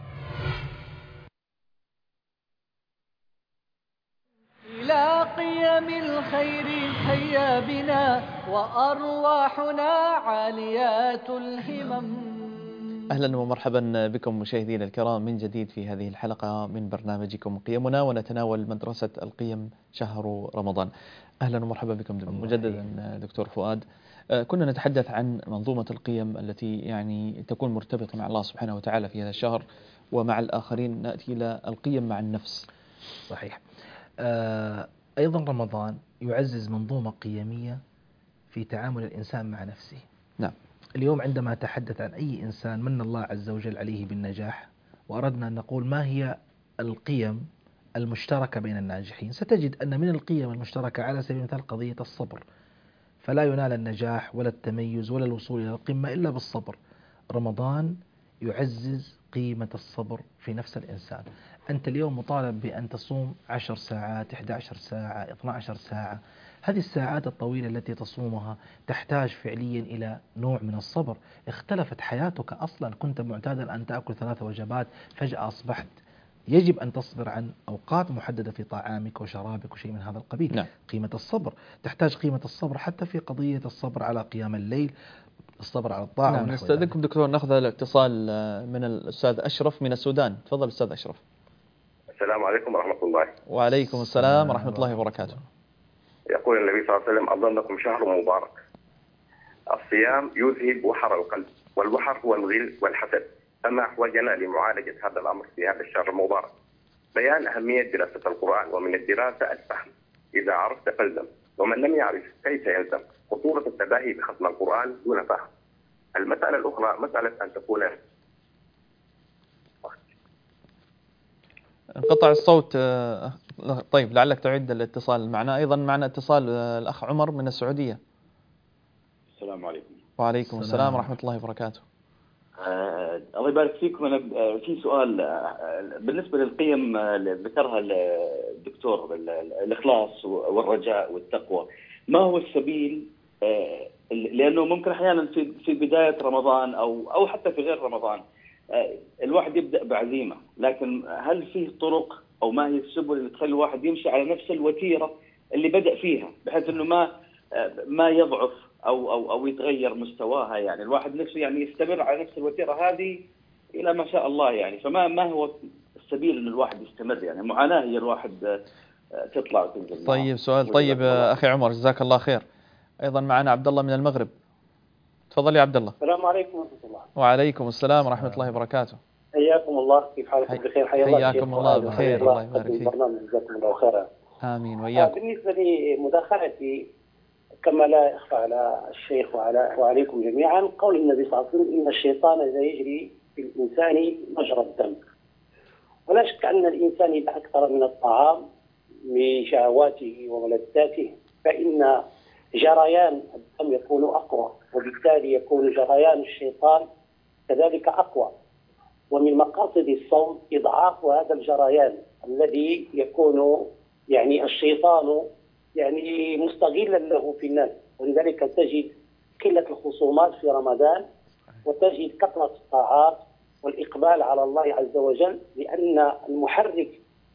إلى قيم قيم الخير هيا بنا وأرواحنا عاليات الهمم. أهلا ومرحبا بكم مشاهدينا الكرام من جديد في هذه الحلقة من برنامجكم قيمنا، ونتناول مدرسة القيم شهر رمضان. أهلا ومرحبا بكم مجددا دكتور فؤاد. كنا نتحدث عن منظومة القيم التي يعني تكون مرتبطة مع الله سبحانه وتعالى في هذا الشهر ومع الآخرين، نأتي إلى القيم مع النفس. صحيح. آه أيضا رمضان يعزز منظومة قيمية في تعامل الإنسان مع نفسه. نعم. اليوم عندما أتحدث عن أي إنسان من الله عز وجل عليه بالنجاح، وأردنا أن نقول ما هي القيم المشتركة بين الناجحين، ستجد أن من القيم المشتركة على سبيل المثال قضية الصبر، فلا ينال النجاح ولا التميز ولا الوصول إلى القمة إلا بالصبر. رمضان يعزز قيمة الصبر في نفس الإنسان. أنت اليوم مطالب بأن تصوم عشر ساعات، إحدى عشرة ساعة، اثنتي عشرة ساعة. هذه الساعات الطويلة التي تصومها تحتاج فعليا إلى نوع من الصبر. اختلفت حياتك أصلا، كنت معتادا أن تأكل ثلاث وجبات، فجأة أصبحت يجب أن تصبر عن أوقات محددة في طعامك وشرابك وشيء من هذا القبيل. نعم. قيمة الصبر، تحتاج قيمة الصبر حتى في قضية الصبر على قيام الليل، الصبر على الطاعة. نعم. نستأذنكم دكتور نأخذ الاتصال من الأستاذ أشرف من السودان. تفضل أستاذ أشرف. السلام عليكم ورحمة الله. وعليكم السلام ورحمة الله وبركاته. يقول النبي صلى الله عليه وسلم: أظنكم شهر مبارك، الصيام يذهب وحر القلب، والوحر هو الغل والحسد، فما أحوجنا لمعالجة هذا الأمر في هذا الشهر المبارك؟ بيان أهمية دراسة القرآن، ومن الدراسة الفهم، إذا عرفت فالزم، ومن لم يعرف كيف يلزم. خطورة التباهي بختم القرآن دون فهم. المسألة الأخرى مسألة أن تكون انقطع الصوت. طيب لعلك تعيد الاتصال معنا. أيضا معنا اتصال الأخ عمر من السعودية. السلام عليكم. وعليكم السلام ورحمة الله وبركاته. آه الله يبارك فيكم. أنا في سؤال آه بالنسبة للقيم اللي ذكرها الدكتور، الإخلاص والرجاء والتقوى، ما هو السبيل؟ آه لأنه ممكن أحيانا في في بداية رمضان أو أو حتى في غير رمضان آه الواحد يبدأ بعزيمة، لكن هل فيه طرق أو ما هي السبل اللي تخلي الواحد يمشي على نفس الوتيرة اللي بدأ فيها، بحيث إنه ما آه ما يضعف أو أو أو يتغير مستواها؟ يعني الواحد نفسه يعني يستمر على نفس الوتيرة هذه إلى ما شاء الله يعني. فما ما هو السبيل إن الواحد يستمر؟ يعني معاناة هي الواحد تطلع وتنزل. طيب سؤال طيب أخي عمر، جزاك الله خير. أيضا معنا عبد الله من المغرب. تفضل يا عبد الله. السلام عليكم ورحمة الله. وعليكم السلام ورحمة الله وبركاته. حياكم الله، كيف حالكم؟ بخير. حيا الله. حياكم الله بخير. الله يبارك فيك. جزاكم الله خيرا. آمين وإياكم. بالنسبة لمداخلتي، كما لا يخفى على الشيخ وعلى وعليكم جميعا، قول النبي صلى الله عليه وسلم: إن الشيطان لا يجري في الإنسان مجرى الدم. ولا شك أن الإنسان إذا أكثر من الطعام من شهواته وملذاته فإن جريان الدم يكون أقوى، وبالتالي يكون جريان الشيطان كذلك أقوى. ومن مقاصد الصوم إضعاف هذا الجريان الذي يكون يعني الشيطان يعني مستغلا له في الناس. ولذلك تجد قلة الخصومات في رمضان، وتجد كثرة الطاعات والإقبال على الله عز وجل، لأن المحرك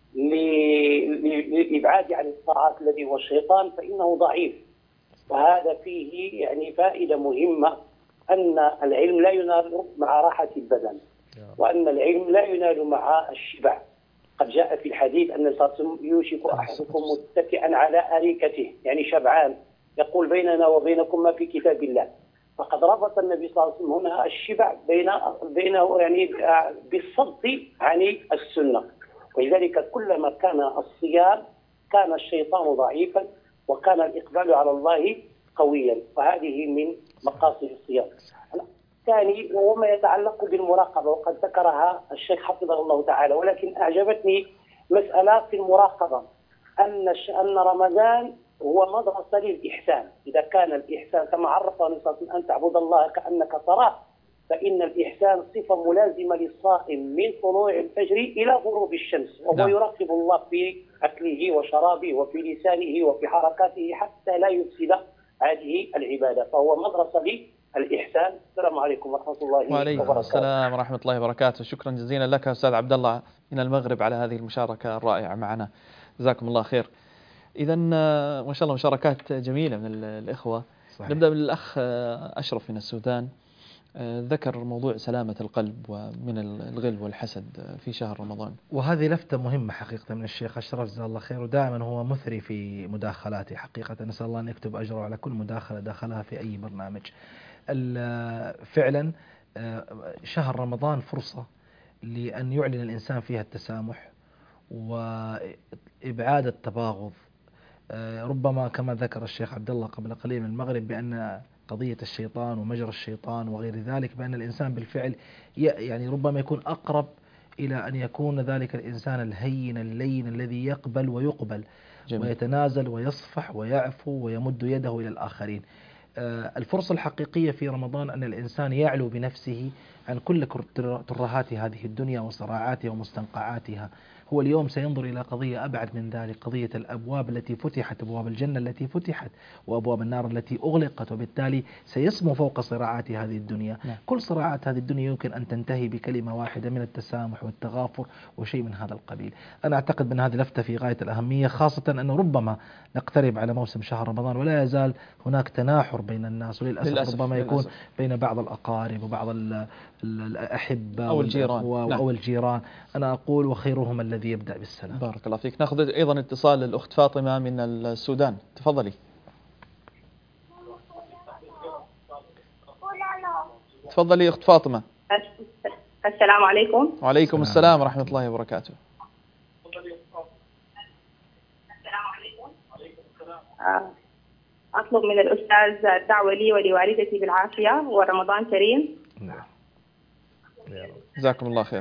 للإبعاد عن الطاعات الذي هو الشيطان فإنه ضعيف. وهذا فيه يعني فائدة مهمة، أن العلم لا ينال مع راحة البدن، وأن العلم لا ينال مع الشبع. قد جاء في الحديث أن القاسم يوشك أحدكم متكئا على أريكته، يعني شبعان، يقول: بيننا وبينكم ما في كتاب الله. فقد ربط النبي صلى الله عليه وسلم هنا الشبع بين بينه يعني بالصد عن السنة. ولذلك كلما كان الصيام كان الشيطان ضعيفا وكان الإقبال على الله قويا، وهذه من مقاصد الصيام. الثاني وهو ما يتعلق بالمراقبة، وقد ذكرها الشيخ حفظه الله تعالى، ولكن أعجبتني مسألة في المراقبة، أن أن رمضان هو مدرسة للإحسان. إذا كان الإحسان كما عرفه النبي صلى الله عليه وسلم أن تعبد الله كأنك تراه، فإن الإحسان صفة ملازمة للصائم من طلوع الفجر إلى غروب الشمس، وهو نعم. يراقب الله في أكله وشرابه وفي لسانه وفي حركاته حتى لا يفسد هذه العبادة، فهو مدرسة للإحسان. السلام عليكم ورحمة الله وبركاته. وعليكم السلام ورحمة الله وبركاته. شكرا جزيلا لك أستاذ عبد الله من المغرب على هذه المشاركة الرائعة معنا، جزاكم الله خير. إذا ما شاء الله مشاركات جميلة من الإخوة. صحيح. نبدأ بالأخ أشرف من السودان، ذكر موضوع سلامة القلب ومن الغل والحسد في شهر رمضان، وهذه لفتة مهمة حقيقة من الشيخ أشرف جزاه الله خير، ودائما هو مثري في مداخلاته حقيقة. نسأل الله أن يكتب أجره على كل مداخلة دخلها في أي برنامج. فعلا شهر رمضان فرصة لأن يعلن الإنسان فيها التسامح وإبعاد التباغض. ربما كما ذكر الشيخ عبد الله قبل قليل من المغرب بأن قضية الشيطان ومجرى الشيطان وغير ذلك، بأن الإنسان بالفعل يعني ربما يكون أقرب إلى أن يكون ذلك الإنسان الهين اللين الذي يقبل ويقبل. جميل. ويتنازل ويصفح ويعفو ويمد يده إلى الآخرين. الفرصة الحقيقية في رمضان أن الإنسان يعلو بنفسه عن كل ترهات هذه الدنيا وصراعاتها ومستنقعاتها. هو اليوم سينظر إلى قضية أبعد من ذلك، قضية الأبواب التي فتحت، أبواب الجنة التي فتحت وأبواب النار التي أغلقت، وبالتالي سيسمو فوق صراعات هذه الدنيا. نعم. كل صراعات هذه الدنيا يمكن أن تنتهي بكلمة واحدة من التسامح والتغافر وشيء من هذا القبيل. أنا أعتقد أن هذه لفتة في غاية الأهمية، خاصة أنه ربما نقترب على موسم شهر رمضان ولا يزال هناك تناحر بين الناس، وللأسف للأسف ربما يكون للأسف. بين بعض الأقارب وبعض الأحبة أو الجيران. أو, نعم. أو الجيران. أنا أقول وخيرهم الذي يبدأ بالسلام. بارك الله فيك. نأخذ أيضا اتصال الأخت فاطمة من السودان، تفضلي. تفضلي أخت فاطمة. السلام عليكم. وعليكم السلام ورحمة الله وبركاته. أطلب من الأستاذ الدعوة لي ولوالدتي بالعافية ورمضان كريم. نعم. جزاكم الله خير.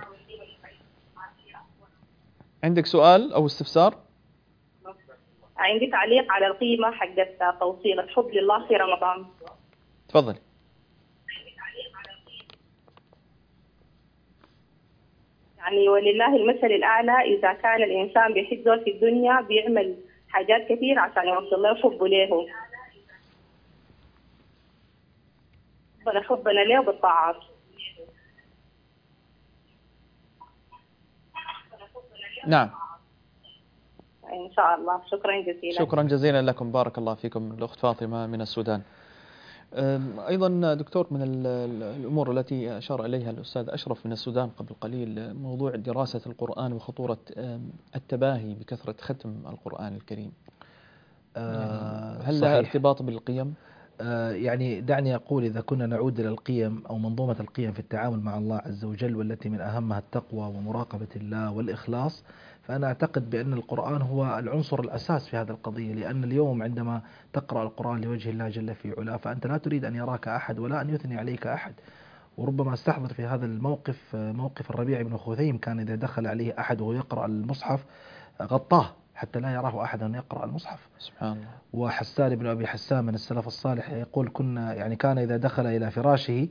عندك سؤال أو استفسار؟ عندي تعليق على القيمة حقت توصيل الحب لله في رمضان. تفضلي. يعني ولله المثل الأعلى، إذا كان الإنسان بيحب في الدنيا بيعمل حاجات كثير عشان يوصل له حبه له. ربنا حبنا له بالطاعات. نعم إن شاء الله. شكرا جزيلا. شكرا جزيلا لكم، بارك الله فيكم. الأخت فاطمة من السودان. أيضا دكتور، من الأمور التي أشار إليها الأستاذ أشرف من السودان قبل قليل موضوع دراسة القرآن وخطورة التباهي بكثرة ختم القرآن الكريم. آه هل لها ارتباط بالقيم؟ آه يعني دعني أقول، إذا كنا نعود إلى القيم أو منظومة القيم في التعامل مع الله عز وجل، والتي من أهمها التقوى ومراقبة الله والإخلاص، فأنا أعتقد بأن القرآن هو العنصر الأساس في هذه القضية. لأن اليوم عندما تقرأ القرآن لوجه الله جل في علاه، فأنت لا تريد أن يراك أحد ولا أن يثني عليك أحد. وربما استحضر في هذا الموقف موقف الربيع بن خثيم، كان إذا دخل عليه أحد وهو يقرأ المصحف غطاه حتى لا يراه أحد أن يقرأ المصحف. سبحان الله. وحسان بن أبي حسان من السلف الصالح يقول كنا يعني كان إذا دخل إلى فراشه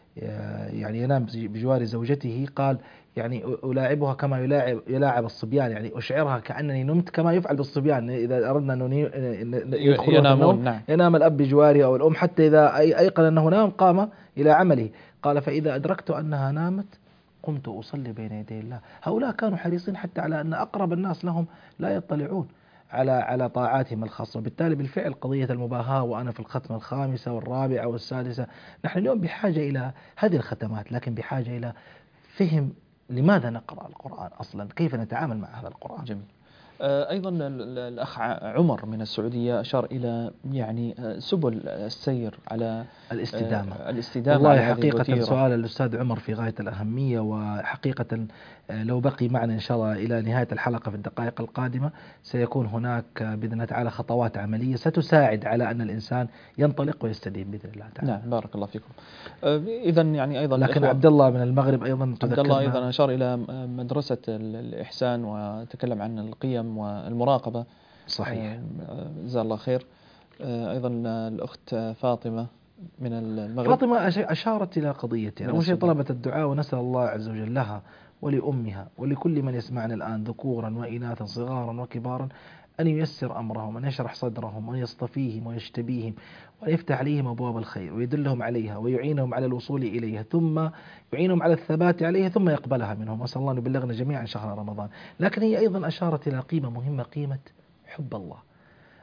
يعني ينام بجوار زوجته، قال يعني ألاعبها كما يلاعب يلاعب الصبيان، يعني أشعرها كأنني نمت كما يفعل بالصبيان إذا أردنا أن يدخلوا النوم. نعم. ينام الأب بجواره أو الأم حتى إذا أيقن أنه نام قام إلى عمله. قال فإذا أدركت أنها نامت قمت أصلي بين يدي الله. هؤلاء كانوا حريصين حتى على أن أقرب الناس لهم لا يطلعون على على طاعاتهم الخاصة. وبالتالي بالفعل قضية المباهاة وأنا في الختمة الخامسة والرابعة والسادسة، نحن اليوم بحاجة إلى هذه الختمات، لكن بحاجة إلى فهم لماذا نقرأ القرآن أصلا، كيف نتعامل مع هذا القرآن. جميل. أيضا الأخ عمر من السعودية أشار إلى يعني سبل السير على الاستدامة. الاستدامة والله حقيقة سؤال الأستاذ عمر في غاية الأهمية، وحقيقة لو بقي معنا إن شاء الله إلى نهاية الحلقة في الدقائق القادمة سيكون هناك بإذن الله تعالى خطوات عملية ستساعد على أن الإنسان ينطلق ويستدين بإذن الله تعالى. نعم بارك الله فيكم. إذا يعني أيضا لكن عبد الله من المغرب أيضا عبد الله أيضا أشار إلى مدرسة الإحسان وتكلم عن القيم والمراقبة. صحيح. جزاه الله خير. أيضا الأخت فاطمة من المغرب. فاطمة أشارت إلى قضيتين. أول شيء طلبت الدعاء ونسأل الله عز وجل لها ولأمها ولكل من يسمعنا الآن ذكورا وإناثا صغارا وكبارا أن ييسر أمرهم، وأن يشرح صدرهم، وأن يصطفيهم ويجتبيهم، وأن يفتح عليهم أبواب الخير ويدلهم عليها ويعينهم على الوصول إليها، ثم يعينهم على الثبات عليها، ثم يقبلها منهم. أسأل الله أن يبلغنا جميعا شهر رمضان. لكن هي أيضا أشارت إلى قيمة مهمة، قيمة حب الله.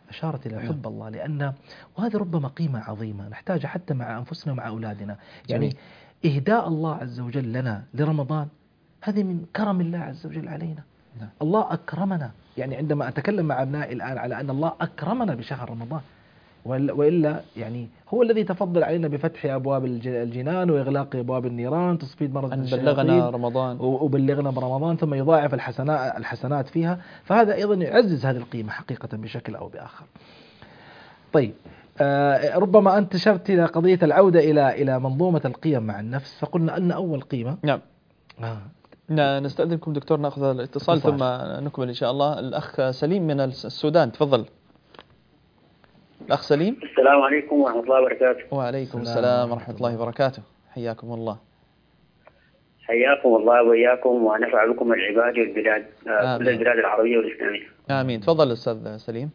أشارت إلى حب الله، لأن وهذه ربما قيمة عظيمة نحتاجها حتى مع أنفسنا ومع أولادنا. يعني جميل. إهداء الله عز وجل لنا لرمضان هذه من كرم الله عز وجل علينا. نعم. الله أكرمنا، يعني عندما أتكلم مع أبنائي الآن على أن الله أكرمنا بشهر رمضان، وإلا يعني هو الذي تفضل علينا بفتح أبواب الجنان وإغلاق أبواب النيران، تصفيد مرض الشياطين، بلغنا رمضان وبلغنا برمضان، ثم يضاعف الحسنات الحسنات فيها، فهذا أيضا يعزز هذه القيمة حقيقة بشكل أو بآخر. طيب آه ربما أنت أشرت إلى قضية العودة إلى إلى منظومة القيم مع النفس، فقلنا أن أول قيمة. نعم. آه. نستأذنكم دكتور نأخذ الاتصال ثم نكمل إن شاء الله. الأخ سليم من السودان، تفضل. الأخ سليم. السلام عليكم ورحمة الله وبركاته. وعليكم السلام ورحمة الله وبركاته، حياكم الله. حياكم الله وإياكم ونفع بكم العباد والبلاد، كل البلاد العربية والإسلامية. آمين. تفضل أستاذ سليم.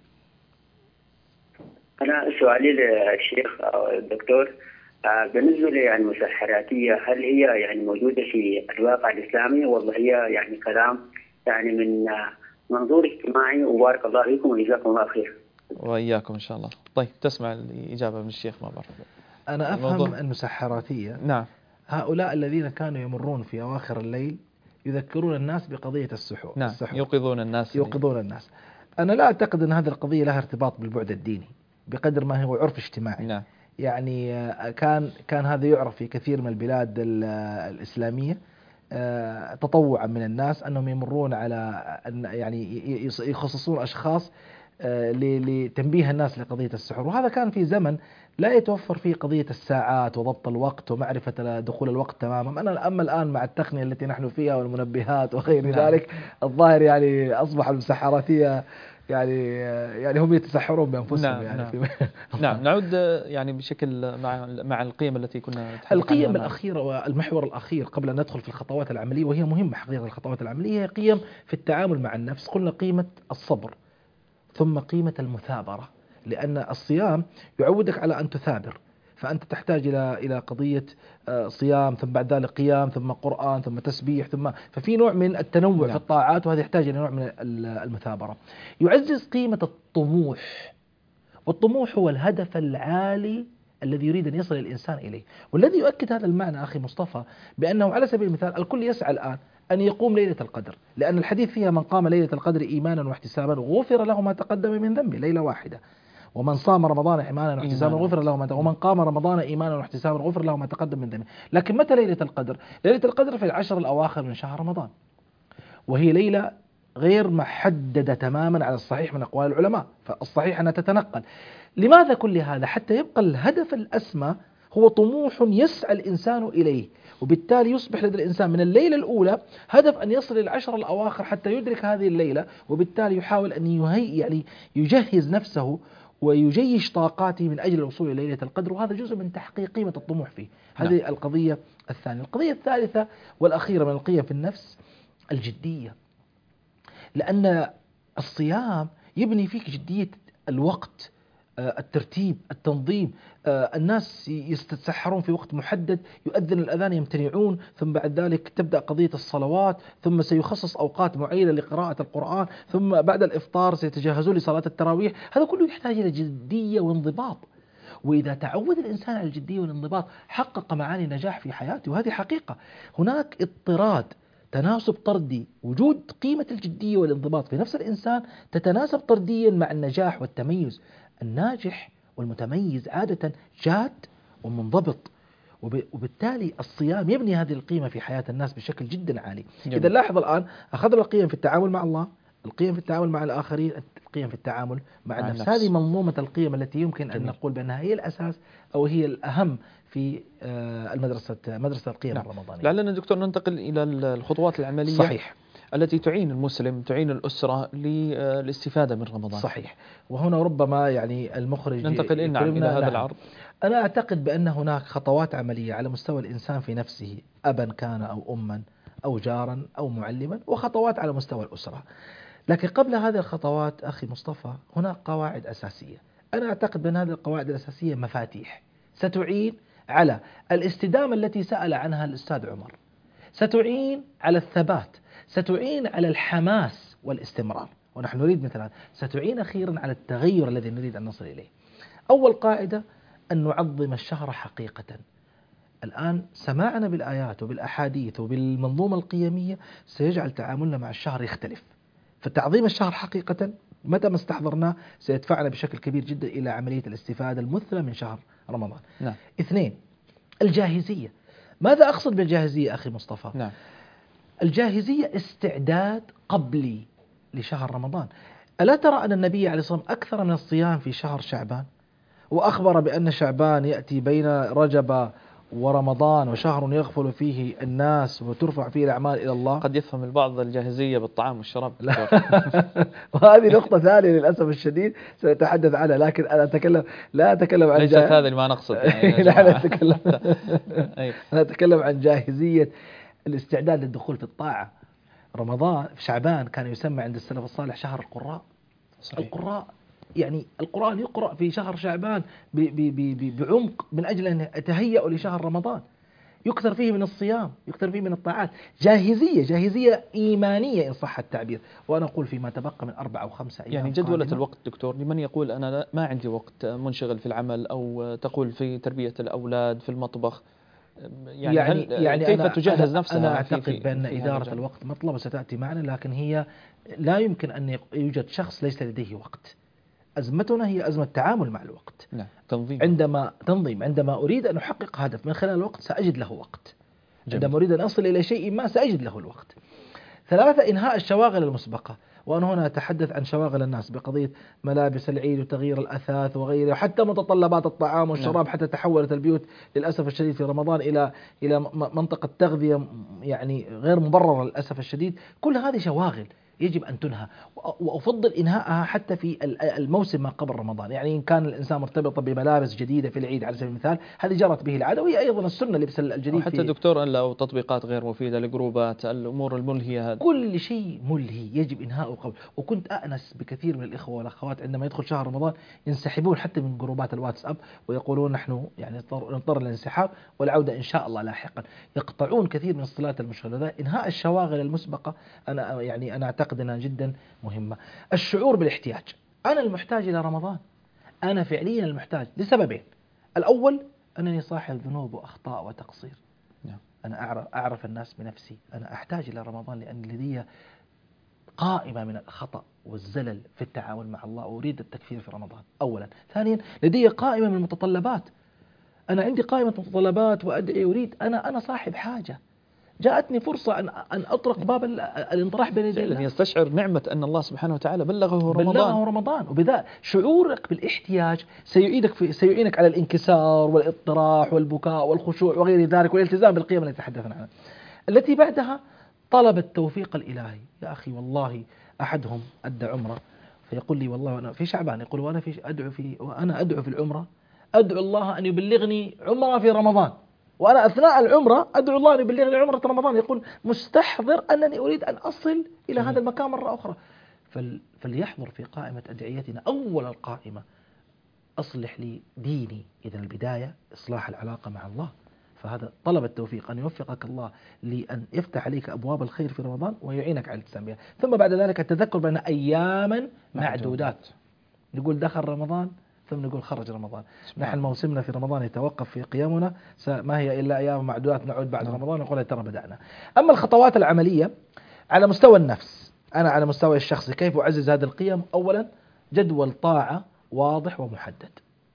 أنا سؤالي للشيخ أو الدكتور، بالنسبة للمسحراتية هل هي يعني موجودة في الواقع الإسلامي ولا هي يعني كلام يعني من منظور اجتماعي؟ وبارك الله فيكم وجزاكم الله خير. وإياكم إن شاء الله. طيب تسمع الإجابة من الشيخ ما بعرف. أنا أفهم المسحراتية. نعم. هؤلاء الذين كانوا يمرون في أواخر الليل يذكرون الناس بقضية السحور. نعم. السحور. يوقظون الناس. يوقظون الناس. أنا لا أعتقد أن هذه القضية لها ارتباط بالبعد الديني بقدر ما هو عرف اجتماعي. نعم. يعني كان كان هذا يعرف في كثير من البلاد الإسلامية تطوعا من الناس أنهم يمرون على يعني يخصصون أشخاص لتنبيه الناس لقضية السحور، وهذا كان في زمن لا يتوفر فيه قضية الساعات وضبط الوقت ومعرفة دخول الوقت تماما. أنا أما الآن مع التقنية التي نحن فيها والمنبهات وغير نعم. ذلك الظاهر يعني أصبح المسحراتية يعني يعني هم يتسحرون بأنفسهم. نعم. يعني نعم. في نعم. نعود يعني بشكل مع مع القيم التي كنا نتحدث عنها. القيم الأخيرة والمحور الأخير قبل أن ندخل في الخطوات العملية، وهي مهمة حقيقة. الخطوات العملية هي قيم في التعامل مع النفس. قلنا قيمة الصبر، ثم قيمة المثابرة، لأن الصيام يعودك على أن تثابر، فأنت تحتاج إلى إلى قضية صيام، ثم بعد ذلك قيام، ثم قرآن، ثم تسبيح، ثم ففي نوع من التنوع نعم. في الطاعات، وهذا يحتاج إلى نوع من المثابرة. يعزز قيمة الطموح، والطموح هو الهدف العالي الذي يريد أن يصل الإنسان إليه، والذي يؤكد هذا المعنى أخي مصطفى بأنه على سبيل المثال الكل يسعى الآن أن يقوم ليلة القدر، لأن الحديث فيها من قام ليلة القدر إيمانا واحتسابا غفر له ما تقدم من ذنبه، ليلة واحدة. ومن صام رمضان إيمانا واحتسابا غفر له ما تقدم، ومن قام رمضان إيمانا واحتسابا غفر له ما تقدم من ذنبه. لكن متى ليلة القدر؟ ليلة القدر في العشر الأواخر من شهر رمضان، وهي ليلة غير محددة تماما على الصحيح من أقوال العلماء، فالصحيح أنها تتنقل. لماذا كل هذا؟ حتى يبقى الهدف الأسمى هو طموح يسعى الإنسان إليه، وبالتالي يصبح لدى الإنسان من الليلة الأولى هدف أن يصل إلى العشر الأواخر حتى يدرك هذه الليلة، وبالتالي يحاول أن يهي يعني يجهز نفسه ويجيش طاقاته من أجل الوصول إلى ليلة القدر، وهذا جزء من تحقيق قيمة الطموح فيه. هذه نعم. القضية الثانية. القضية الثالثة والأخيرة من القيم في النفس الجدية، لأن الصيام يبني فيك جدية الوقت، الترتيب، التنظيم. الناس يستسحرون في وقت محدد، يؤذن الأذان يمتنعون، ثم بعد ذلك تبدأ قضية الصلوات، ثم سيخصص أوقات معينة لقراءة القرآن، ثم بعد الإفطار سيتجهزون لصلاة التراويح. هذا كله يحتاج إلى جدية وانضباط، وإذا تعود الإنسان على الجدية والانضباط حقق معاني نجاح في حياته، وهذه حقيقة. هناك اضطراد، تناسب طردي، وجود قيمة الجدية والانضباط في نفس الإنسان تتناسب طرديا مع النجاح والتميز. الناجح والمتميز عادة جاد ومنضبط، وبالتالي الصيام يبني هذه القيمة في حياة الناس بشكل جدا عالي. إذا لاحظ الآن أخذنا القيم في التعامل مع الله، القيم في التعامل مع الآخرين، القيم في التعامل مع النفس. النفس. هذه منظومة القيم التي يمكن أن نقول بأنها هي الأساس أو هي الأهم في المدرسة مدرسة القيم نعم. الرمضانية. لعلنا دكتور ننتقل إلى الخطوات العملية صحيح. التي تعين المسلم، تعين الأسرة للاستفادة من رمضان. صحيح. وهنا ربما يعني المخرج ننتقل إلى هذا نعم. العرض. أنا أعتقد بأن هناك خطوات عملية على مستوى الإنسان في نفسه، أبا كان أو أما أو جارا أو معلما، وخطوات على مستوى الأسرة. لكن قبل هذه الخطوات أخي مصطفى هناك قواعد أساسية. أنا أعتقد بأن هذه القواعد الأساسية مفاتيح ستعين على الاستدامة التي سأل عنها الأستاذ عمر، ستعين على الثبات، ستعين على الحماس والاستمرار. ونحن نريد مثل هذا، ستعين أخيرا على التغير الذي نريد أن نصل إليه. أول قاعدة أن نعظم الشهر حقيقة. الآن سماعنا بالآيات وبالأحاديث وبالمنظومة القيمية سيجعل تعاملنا مع الشهر يختلف. فتعظيم الشهر حقيقة متى ما استحضرناه سيدفعنا بشكل كبير جدا إلى عملية الاستفادة المثلى من شهر رمضان. نعم. اثنين، الجاهزية. ماذا أقصد بالجاهزية أخي مصطفى؟ نعم. الجاهزية استعداد قبلي لشهر رمضان. ألا ترى أن النبي عليه الصلاة والسلام أكثر من الصيام في شهر شعبان، وأخبر بأن شعبان يأتي بين رجب ورمضان وشهر يغفل فيه الناس وترفع فيه الأعمال إلى الله. قد يفهم البعض الجاهزية بالطعام والشراب. وهذه نقطة ثانية للأسف الشديد سنتحدث عنها، لكن أنا أتكلم لا أتكلم عن ليست هذا اللي ما نقصد يعني لا أتكلم أنا أتكلم عن جاهزية الاستعداد للدخول في الطاعة. رمضان في شعبان كان يسمى عند السلف الصالح شهر القراء. صحيح. القراء يعني القرآن يقرأ في شهر شعبان بعمق من أجل أن يتهيأ لشهر رمضان، يكثر فيه من الصيام، يكثر فيه من الطاعات. جاهزية جاهزية إيمانية إن صح التعبير. وأنا أقول فيما تبقى من أربع أو خمسة أيام يعني جدولة قادمة. الوقت دكتور لمن يقول أنا ما عندي وقت، منشغل في العمل، أو تقول في تربية الأولاد في المطبخ، يعني, يعني, يعني كيف أنا تجهز أنا نفسها؟ أنا أعتقد في بأن في إدارة الوقت مطلبة ستأتي معنا، لكن هي لا يمكن أن يوجد شخص ليس لديه وقت. أزمتنا هي أزمة تعامل مع الوقت. نعم. تنظيم. عندما تنظيم عندما أريد أن أحقق هدف من خلال الوقت سأجد له وقت. جميل. عندما أريد أن أصل إلى شيء ما سأجد له الوقت. ثلاثة، إنهاء الشواغل المسبقة. وأنا هنا أتحدث عن شواغل الناس بقضية ملابس العيد وتغيير الأثاث وغيره، حتى متطلبات الطعام والشراب. نعم. حتى تحولت البيوت للأسف الشديد في رمضان إلى إلى منطقة تغذية يعني غير مبررة للأسف الشديد. كل هذه شواغل يجب أن تنهى، وأفضل إنهاءها حتى في الموسم ما قبل رمضان. يعني إن كان الإنسان مرتبط بملابس جديدة في العيد على سبيل المثال، هذه جرت به العادة، وهي أيضا السنة لبس الجديد. حتى دكتور لو تطبيقات غير مفيدة، الجروبات، الأمور الملهية، هذا كل شيء ملهي يجب إنهاؤه قبل. وكنت أأنس بكثير من الإخوة والأخوات عندما يدخل شهر رمضان ينسحبون حتى من جروبات الواتساب ويقولون نحن يعني نضطر للانسحاب والعودة إن شاء الله لاحقا. يقطعون كثير من الصلات المشغلة. إنهاء الشواغل المسبقة أنا يعني أنا أعتقد أنها جدا مهمة. الشعور بالاحتياج. أنا المحتاج إلى رمضان، أنا فعليا المحتاج لسببين. الأول أنني صاحب ذنوب وأخطاء وتقصير. أنا أعرف, أعرف الناس بنفسي. أنا أحتاج إلى رمضان لأن لدي قائمة من الخطأ والزلل في التعامل مع الله، وأريد التكفير في رمضان أولا. ثانيا لدي قائمة من المتطلبات. أنا عندي قائمة متطلبات وأدعي أريد. أنا أنا صاحب حاجة. جاءتني فرصة أن أن أطرق باب الانطراح بين يدي الله. يستشعر نعمة أن الله سبحانه وتعالى بلغه رمضان. بلغه رمضان، وبذا شعورك بالاحتياج سيعيدك في سيعينك على الانكسار والاضطراح والبكاء والخشوع وغير ذلك، والالتزام بالقيم التي تحدثنا عنها. التي بعدها طلب التوفيق الإلهي. يا أخي والله أحدهم أدى عمرة فيقول لي والله أنا في شعبان، يقول وأنا في أدعو في وأنا أدعو في العمرة أدعو الله أن يبلغني عمرة في رمضان، وأنا أثناء العمرة أدعو الله أن يبلغني عمرة رمضان. يقول مستحضر أنني أريد أن أصل إلى هذا المكان مرة أخرى. فل فليحضر في قائمة أدعيتنا أول القائمة أصلح لي ديني. إذا البداية إصلاح العلاقة مع الله. فهذا طلب التوفيق، أن يوفقك الله لأن يفتح عليك أبواب الخير في رمضان ويعينك على الالتزام بها. ثم بعد ذلك التذكر بأن أياما معدودات. نقول دخل رمضان ثم نقول خرج رمضان. نحن موسمنا في رمضان يتوقف في قيامنا، ما هي إلا أيام معدودات نعود بعد رمضان نقول ترى بدأنا. أما الخطوات العملية على مستوى النفس، أنا على مستوى الشخصي كيف أعزز هذه القيم؟ أولا جدول طاعة واضح ومحدد.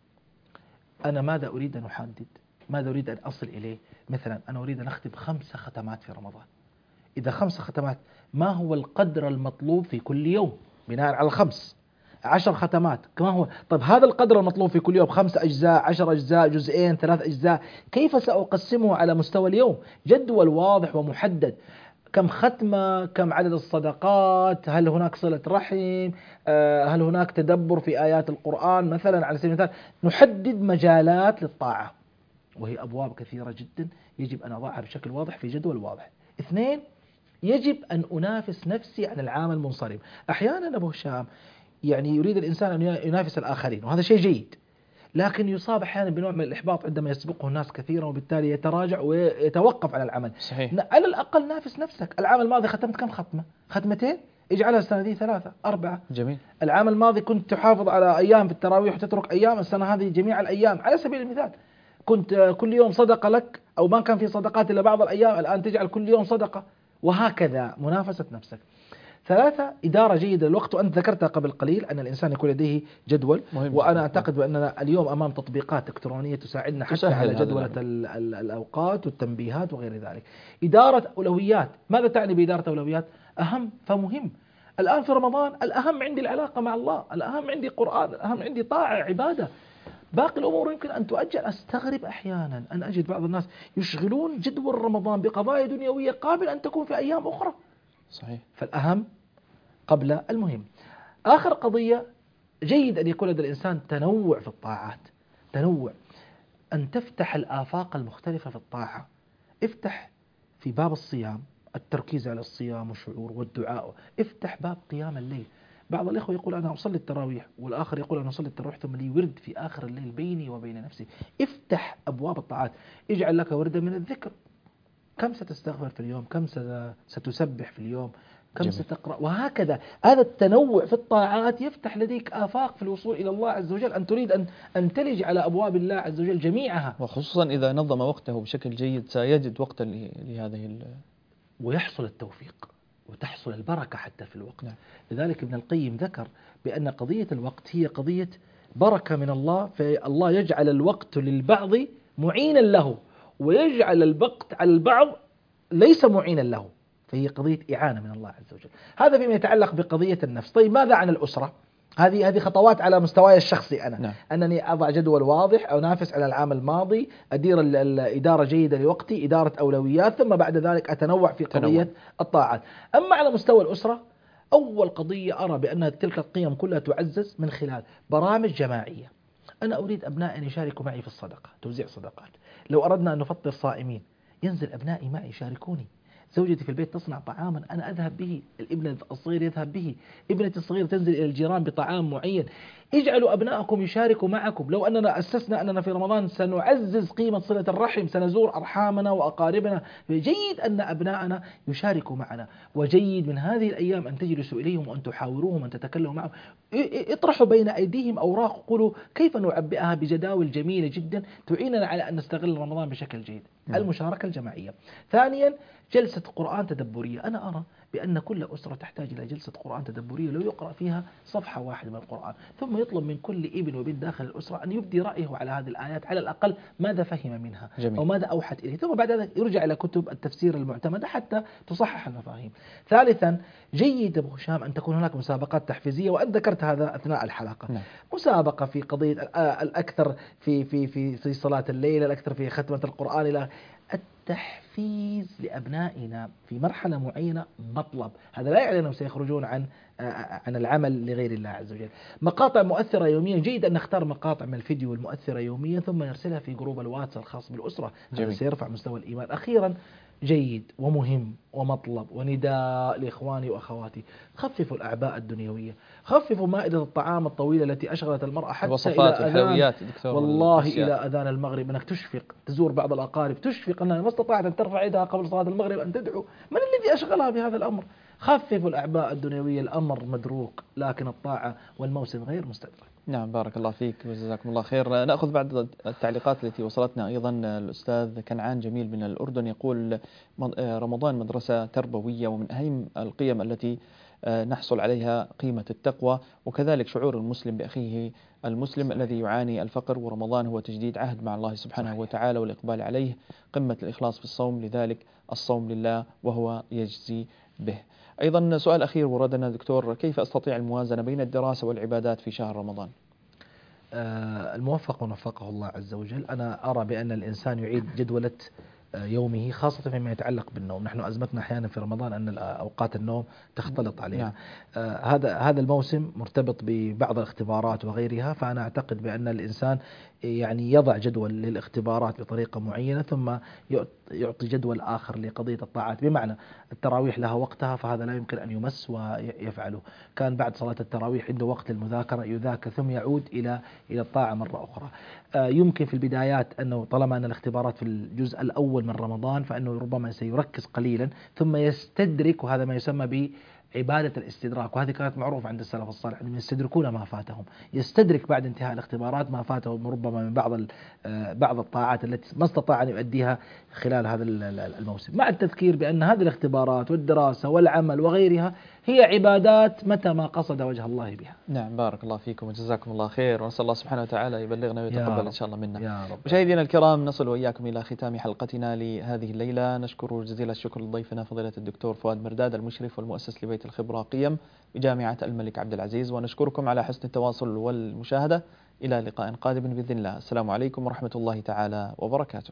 أنا ماذا أريد أن أحدد؟ ماذا أريد أن أصل إليه؟ مثلا أنا أريد أن أختم خمس ختمات في رمضان. إذا خمس ختمات ما هو القدر المطلوب في كل يوم بناء على الخمس؟ عشر ختمات كما هو. طيب هذا القدر المطلوب في كل يوم خمس أجزاء، عشر أجزاء، جزئين، ثلاث أجزاء، كيف سأقسمه على مستوى اليوم؟ جدول واضح ومحدد. كم ختمة، كم عدد الصدقات، هل هناك صلة رحم، هل هناك تدبر في آيات القرآن مثلا على سبيل المثال. نحدد مجالات للطاعة وهي أبواب كثيرة جدا يجب أن أضعها بشكل واضح في جدول واضح. اثنين، يجب أن أنافس نفسي عن العام المنصرم. أحيانا أبو هشام يعني يريد الإنسان أن ينافس الآخرين وهذا شيء جيد، لكن يصاب أحيانا بنوع من الإحباط عندما يسبقه الناس كثيرا وبالتالي يتراجع ويتوقف على العمل. صحيح. على الأقل نافس نفسك. العام الماضي ختمت كم ختمة؟ ختمتين؟ اجعلها السنة دي ثلاثة أربعة. جميل. العام الماضي كنت تحافظ على أيام في التراويح وتترك أيام، السنة هذه جميع الأيام على سبيل المثال. كنت كل يوم صدقة لك أو ما كان في صدقات إلا بعض الأيام، الآن تجعل كل يوم صدقة، وهكذا منافسة نفسك. ثلاثة، إدارة جيدة للوقت، وأنت ذكرتها قبل قليل أن الإنسان يكون لديه جدول، وأنا أعتقد بأننا اليوم أمام تطبيقات إلكترونية تساعدنا حتى على جدولة ال ال الأوقات والتنبيهات وغير ذلك. إدارة أولويات، ماذا تعني بإدارة أولويات؟ أهم فمهم. الآن في رمضان الأهم عندي العلاقة مع الله، الأهم عندي قرآن، الأهم عندي طاعة عبادة، باقي الأمور يمكن أن تؤجل. أستغرب أحيانا أن أجد بعض الناس يشغلون جدول رمضان بقضايا دنيوية قابل أن تكون في أيام أخرى. صحيح. فالأهم قبل المهم. آخر قضية، جيد أن يكون لدى الإنسان تنوع في الطاعات، تنوع، أن تفتح الآفاق المختلفة في الطاعة. افتح في باب الصيام التركيز على الصيام والشعور والدعاء، افتح باب قيام الليل. بعض الإخوة يقول أنا أصلي التراويح، والآخر يقول أنا أصلي التراويح ثم لي ورد في آخر الليل بيني وبين نفسي. افتح أبواب الطاعات، اجعل لك وردا من الذكر، كم ستستغفر في اليوم، كم ستسبح في اليوم، كم جميل. ستقرأ، وهكذا. هذا التنوع في الطاعات يفتح لديك آفاق في الوصول إلى الله عز وجل، أن تريد أن أن تلج على أبواب الله عز وجل جميعها. وخصوصا إذا نظم وقته بشكل جيد سيجد وقتا لهذه ال... ويحصل التوفيق وتحصل البركة حتى في الوقت. نعم. لذلك ابن القيم ذكر بأن قضية الوقت هي قضية بركة من الله، فالله يجعل الوقت للبعض معينا له، ويجعل الوقت على البعض ليس معينا له، فهي قضية إعانة من الله عز وجل. هذا فيما يتعلق بقضية النفس. طيب ماذا عن الأسرة؟ هذه هذه خطوات على مستواي الشخصي أنا. نعم. أنني أضع جدول واضح، أنافس على العام الماضي، أدير الإدارة جيدة لوقتي، إدارة أولويات، ثم بعد ذلك أتنوع في قضية تنوع. الطاعات. أما على مستوى الأسرة، أول قضية أرى بأن تلك القيم كلها تعزز من خلال برامج جماعية. أنا أريد أبنائي أن يشاركوا معي في الصدقة، توزيع صدقات. لو أردنا أن نفطر صائمين ينزل أبنائي معي يشاركوني. زوجتي في البيت تصنع طعاما أنا أذهب به، الابن الصغير يذهب به، ابنتي الصغيرة تنزل إلى الجيران بطعام معين. اجعلوا أبنائكم يشاركوا معكم. لو أننا أسسنا أننا في رمضان سنعزز قيمة صلة الرحم، سنزور أرحامنا وأقاربنا، جيد أن أبنائنا يشاركوا معنا، وجيد من هذه الأيام أن تجلسوا إليهم وأن تحاوروهم، أن تتكلموا معهم، اطرحوا بين أيديهم أوراق، قولوا كيف نعبئها بجداول جميلة جدا تعيننا على أن نستغل رمضان بشكل جيد. المشاركة الجماعية. ثانيا، جلسة قرآن تدبرية. أنا أرى بأن كل أسرة تحتاج إلى جلسة قرآن تدبرية، لو يقرأ فيها صفحة واحدة من القرآن، ثم يطلب من كل ابن وبنت داخل الأسرة أن يبدي رأيه على هذه الآيات، على الأقل ماذا فهم منها جميل. أو ماذا أوحت إليه، ثم بعد ذلك يرجع إلى كتب التفسير المعتمدة حتى تصحح المفاهيم. ثالثا، جيد أبو هشام أن تكون هناك مسابقات تحفيزية، وأنت ذكرت هذا أثناء الحلقة. نعم. مسابقة في قضية الأكثر في في في في صلاة الليل، الأكثر في ختمة القرآن، إلى التحفيز لأبنائنا في مرحلة معينة مطلب. هذا لا يعني أنهم سيخرجون عن عن العمل لغير الله عز وجل. مقاطع مؤثرة يوميا، جيد أن نختار مقاطع من الفيديو المؤثرة يوميا ثم نرسلها في جروب الواتس الخاص بالأسرة، هذا سيرفع مستوى الإيمان. أخيرا، جيد ومهم ومطلب ونداء لإخواني وأخواتي، خففوا الأعباء الدنيوية، خففوا مائدة الطعام الطويلة التي أشغلت المرأة حتى إلى أذان والله إلى أذان المغرب، أنك تشفق تزور بعض الأقارب، تشفق أنها ما استطاعت أن ترفع يدها قبل صلاة المغرب أن تدعو. من الذي أشغلها بهذا الأمر؟ خففوا الأعباء الدنيوية. الأمر مدروك، لكن الطاعة والموسم غير مستدرك. نعم، بارك الله فيك وجزاكم الله خير. نأخذ بعض التعليقات التي وصلتنا أيضا. الأستاذ كنعان جميل من الأردن يقول رمضان مدرسة تربوية، ومن أهم القيم التي نحصل عليها قيمة التقوى، وكذلك شعور المسلم بأخيه المسلم الذي يعاني الفقر، ورمضان هو تجديد عهد مع الله سبحانه وتعالى والإقبال عليه، قمة الإخلاص في الصوم، لذلك الصوم لله وهو يجزي به. أيضا سؤال أخير وردنا دكتور، كيف أستطيع الموازنة بين الدراسة والعبادات في شهر رمضان؟ آه الموفق ونفقه الله عز وجل. أنا أرى بأن الإنسان يعيد جدولة يومه، خاصة فيما يتعلق بالنوم. نحن أزمتنا أحيانا في رمضان أن أوقات النوم تختلط علينا. نعم. آه هذا هذا الموسم مرتبط ببعض الاختبارات وغيرها، فأنا أعتقد بأن الإنسان يعني يضع جدول للاختبارات بطريقة معينة، ثم يعطي جدول آخر لقضية الطاعات، بمعنى التراويح لها وقتها، فهذا لا يمكن أن يمس ويفعله. كان بعد صلاة التراويح عنده وقت للمذاكرة يذاكر، ثم يعود إلى إلى الطاعة مرة أخرى. آه يمكن في البدايات أنه طالما أن الاختبارات في الجزء الأول من رمضان، فإنه ربما سيركز قليلا ثم يستدرك، وهذا ما يسمى ب عبادة الاستدراك، وهذه كانت معروفة عند السلف الصالح أنهم يستدركون ما فاتهم، يستدرك بعد انتهاء الاختبارات ما فاته ربما من بعض بعض الطاعات التي ما استطاع أن يؤديها خلال هذا الموسم، مع التذكير بأن هذه الاختبارات والدراسة والعمل وغيرها هي عبادات متى ما قصد وجه الله بها. نعم، بارك الله فيكم وجزاكم الله خير، ونسأل الله سبحانه وتعالى يبلغنا ويتقبل إن شاء الله منا. يا رب. مشاهدينا الكرام، نصل وإياكم إلى ختام حلقتنا لهذه الليلة. نشكر جزيل الشكر لضيفنا فضيلة الدكتور فؤاد مرداد، المشرف والمؤسس لبيت الخبرة قيم بجامعة الملك عبد العزيز، ونشكركم على حسن التواصل والمشاهدة. إلى لقاء قادم بإذن الله. السلام عليكم ورحمة الله تعالى وبركاته.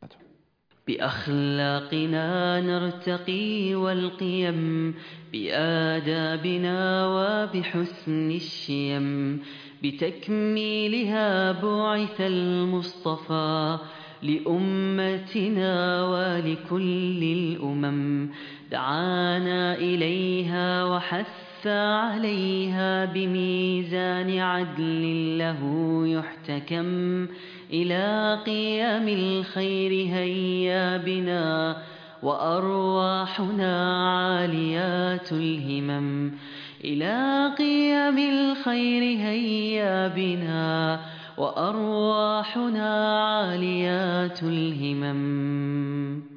بأخلاقنا نرتقي والقيم، بآدابنا وبحسن الشيم، بتكميلها بعث المصطفى لأمتنا ولكل الأمم، دعانا إليها وحث عليها بميزان عدل له يحتكم، إلى قيام الخير هيا بنا وأرواحنا عاليات الهمم، إلى قيام الخير هيا بنا وأرواحنا عاليات الهمم.